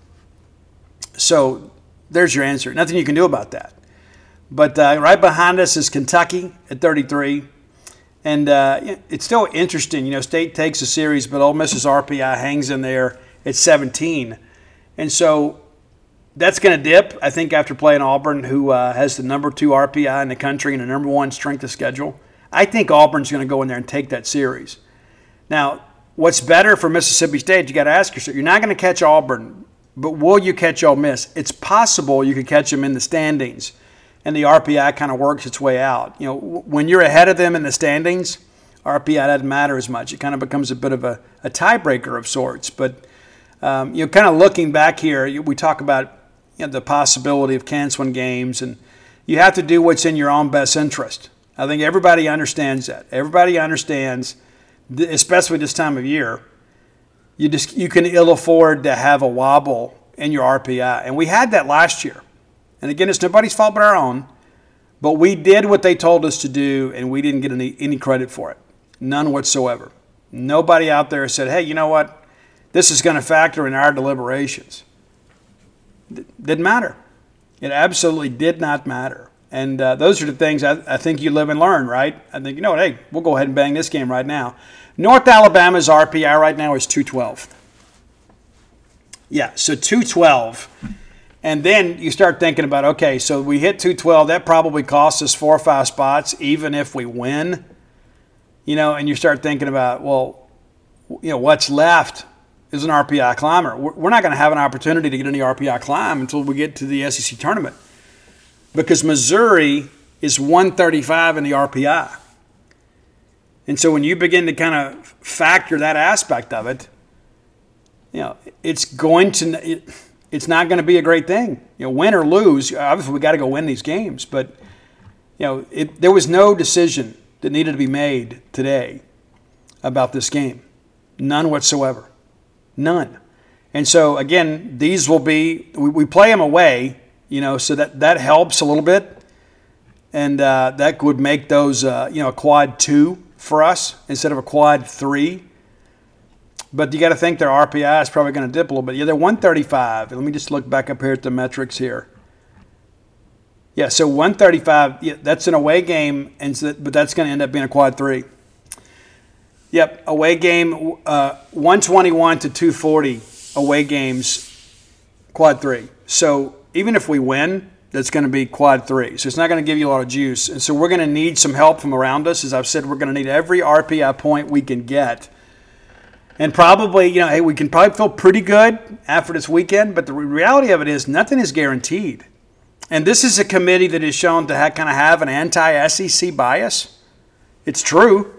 So there's your answer. Nothing you can do about that. But right behind us is Kentucky at 33. And it's still interesting. State takes a series, but Ole Miss's RPI hangs in there at 17. And so that's going to dip, I think, after playing Auburn, who has the number 2 RPI in the country and the number 1 strength of schedule. I think Auburn's going to go in there and take that series. Now, what's better for Mississippi State, you got to ask yourself, you're not going to catch Auburn, but will you catch Ole Miss? It's possible you could catch them in the standings, and the RPI kind of works its way out. When you're ahead of them in the standings, RPI doesn't matter as much. It kind of becomes a bit of a tiebreaker of sorts. But kind of looking back here, we talk about the possibility of canceling games, and you have to do what's in your own best interest. I think everybody understands that. Everybody understands, especially this time of year, you can ill afford to have a wobble in your RPI. And we had that last year. And again, it's nobody's fault but our own. But we did what they told us to do, and we didn't get any credit for it. None whatsoever. Nobody out there said, hey, you know what? This is going to factor in our deliberations. Didn't matter. It absolutely did not matter. And those are the things I think you live and learn, right? I think, hey, we'll go ahead and bang this game right now. North Alabama's RPI right now is 212. Yeah, so 212. And then you start thinking about, okay, so we hit 212. That probably costs us 4 or 5 spots, even if we win. And you start thinking about, well, what's left is an RPI climber. We're not going to have an opportunity to get any RPI climb until we get to the SEC tournament, because Missouri is 135 in the RPI. And so when you begin to kind of factor that aspect of it, it's not going to be a great thing. Win or lose, obviously we got to go win these games, but there was no decision that needed to be made today about this game. None whatsoever. None. And so, again, these will be, we play them away, so that helps a little bit. And that would make those, a quad 2 for us instead of a quad 3. But you got to think their RPI is probably going to dip a little bit. Yeah, they're 135. Let me just look back up here at the metrics here. Yeah, so 135, yeah, that's an away game, but that's going to end up being a quad 3. Yep, away game, 121 to 240 away games, quad 3. So even if we win, that's going to be quad 3. So it's not going to give you a lot of juice. And so we're going to need some help from around us. As I've said, we're going to need every RPI point we can get. And probably, hey, we can probably feel pretty good after this weekend, but the reality of it is nothing is guaranteed. And this is a committee that is shown to kind of have an anti-SEC bias. It's true.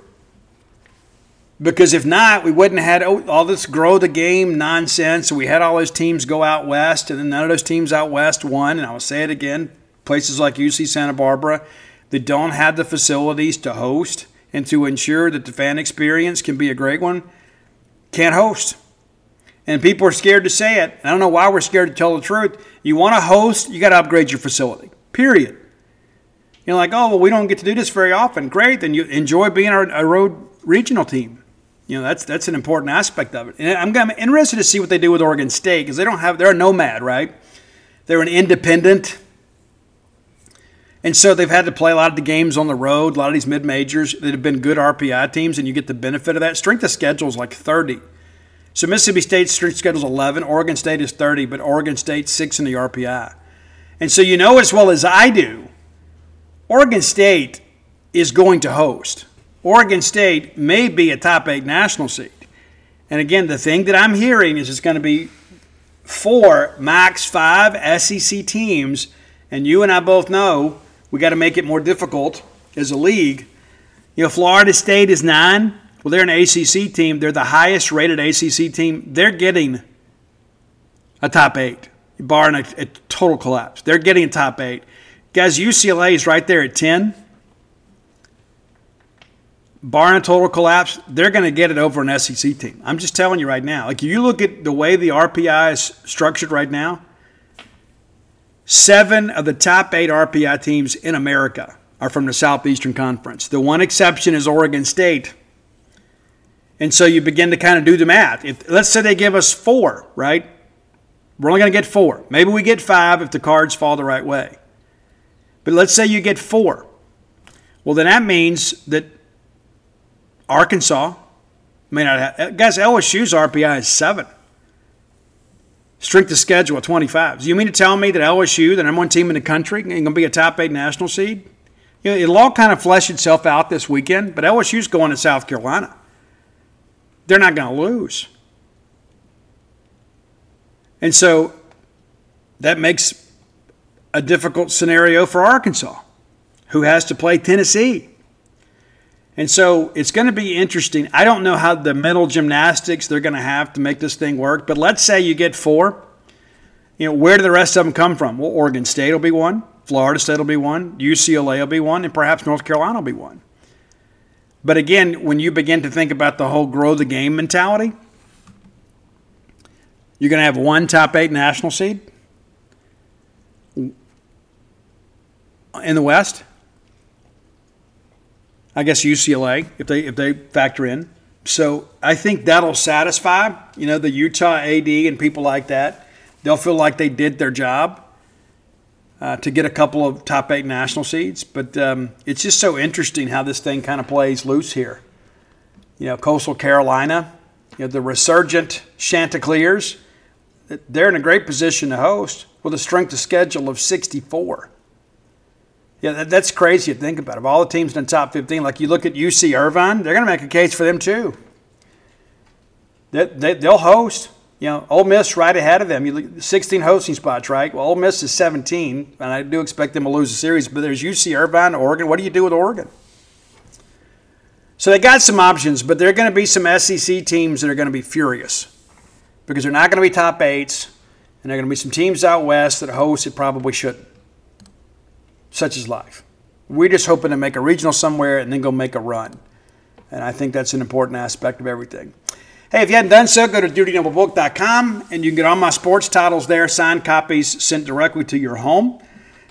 Because if not, we wouldn't have had all this grow the game nonsense. We had all those teams go out west, and then none of those teams out west won. And I will say it again, places like UC Santa Barbara that don't have the facilities to host and to ensure that the fan experience can be a great one, can't host. And people are scared to say it. I don't know why we're scared to tell the truth. You want to host, you got to upgrade your facility, period. Like, oh, well, we don't get to do this very often. Great, then you enjoy being a road regional team. That's an important aspect of it. And I'm interested to see what they do with Oregon State, because they're a nomad, right? They're an independent. And so they've had to play a lot of the games on the road, a lot of these mid-majors that have been good RPI teams, and you get the benefit of that. Strength of schedule is like 30. So Mississippi State's strength schedule is 11, Oregon State is 30, but Oregon State's 6 in the RPI. And so you know as well as I do, Oregon State is going to host. Oregon State may be a top 8 national seed. And again, the thing that I'm hearing is it's going to be 4, max 5 SEC teams. And you and I both know we got to make it more difficult as a league. You know, Florida State is 9. Well, they're an ACC team. They're the highest rated ACC team. They're getting a top 8, barring a total collapse. They're getting a top 8. Guys, UCLA is right there at 10. Barring a total collapse, they're going to get it over an SEC team. I'm just telling you right now. Like, you look at the way the RPI is structured right now, 7 of the top 8 RPI teams in America are from the Southeastern Conference. The one exception is Oregon State. And so you begin to kind of do the math. Let's say they give us 4, right? We're only going to get 4. Maybe we get 5 if the cards fall the right way. But let's say you get 4. Well, then that means that Arkansas may not have. Guys, LSU's RPI is 7. Strength of schedule at 25. Do you mean to tell me that LSU, the number 1 team in the country, ain't going to be a top 8 national seed? You know, it'll all kind of flesh itself out this weekend, but LSU's going to South Carolina. They're not going to lose. And so that makes a difficult scenario for Arkansas, who has to play Tennessee. And so it's going to be interesting. I don't know how the mental gymnastics they're going to have to make this thing work, but let's say you get 4. You know, where do the rest of them come from? Well, Oregon State will be 1, Florida State will be 1, UCLA will be 1, and perhaps North Carolina will be 1. But again, when you begin to think about the whole grow the game mentality, you're going to have 1 top 8 national seed in the West. I guess UCLA, if they factor in. So I think that'll satisfy, you know, the Utah AD and people like that. They'll feel like they did their job to get a couple of top 8 national seeds. But it's just so interesting how this thing kind of plays loose here. You know, Coastal Carolina, you know, the resurgent Chanticleers, they're in a great position to host with a strength of schedule of 64. Yeah, that's crazy to think about. Of all the teams in the top 15, like you look at UC Irvine, they're going to make a case for them too. They'll host. You know, Ole Miss right ahead of them. You look 16 hosting spots, right? Well, Ole Miss is 17, and I do expect them to lose the series. But there's UC Irvine, Oregon. What do you do with Oregon? So they got some options, but there are going to be some SEC teams that are going to be furious because they're not going to be top 8s, and there are going to be some teams out west that host that probably shouldn't. Such is life. We're just hoping to make a regional somewhere and then go make a run. And I think that's an important aspect of everything. Hey, if you hadn't done so, go to DutyNobleBook.com and you can get all my sports titles there, signed copies sent directly to your home.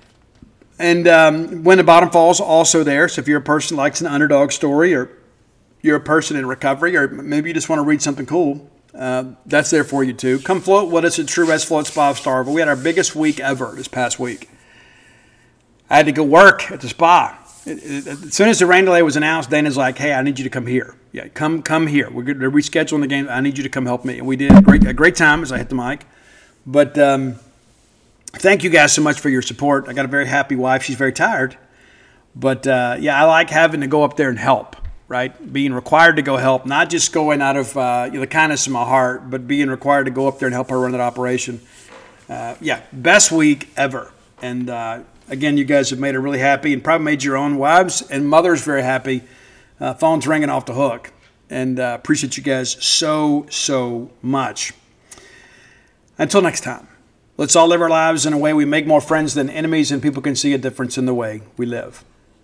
And When the Bottom Falls also there. So if you're a person who likes an underdog story, or you're a person in recovery, or maybe you just want to read something cool, that's there for you too. Come float with us at True West Float Spa of Starkville. We had our biggest week ever this past week. I had to go work at the spa. As soon as the rain delay was announced, Dana's like, hey, I need you to come here. Yeah, come here. We're rescheduling the game. I need you to come help me. And we did a great time as I hit the mic. But thank you guys so much for your support. I got a very happy wife. She's very tired. But, yeah, I like having to go up there and help, right? Being required to go help, not just going out of the kindness of my heart, but being required to go up there and help her run that operation. Yeah, best week ever. And again, you guys have made her really happy and probably made your own wives and mothers very happy. Phone's ringing off the hook. And appreciate you guys so much. Until next time, let's all live our lives in a way we make more friends than enemies and people can see a difference in the way we live.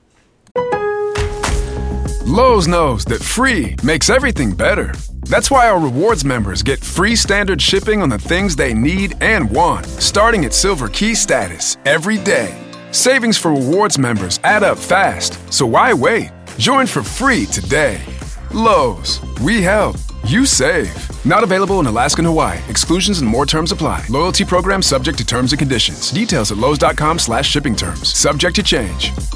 Lowe's knows that free makes everything better. That's why our rewards members get free standard shipping on the things they need and want, starting at Silver Key status every day. Savings for rewards members add up fast, so why wait? Join for free today. Lowe's, we help, you save. Not available in Alaska and Hawaii. Exclusions and more terms apply. Loyalty program subject to terms and conditions. Details at lowes.com/shipping terms. Subject to change.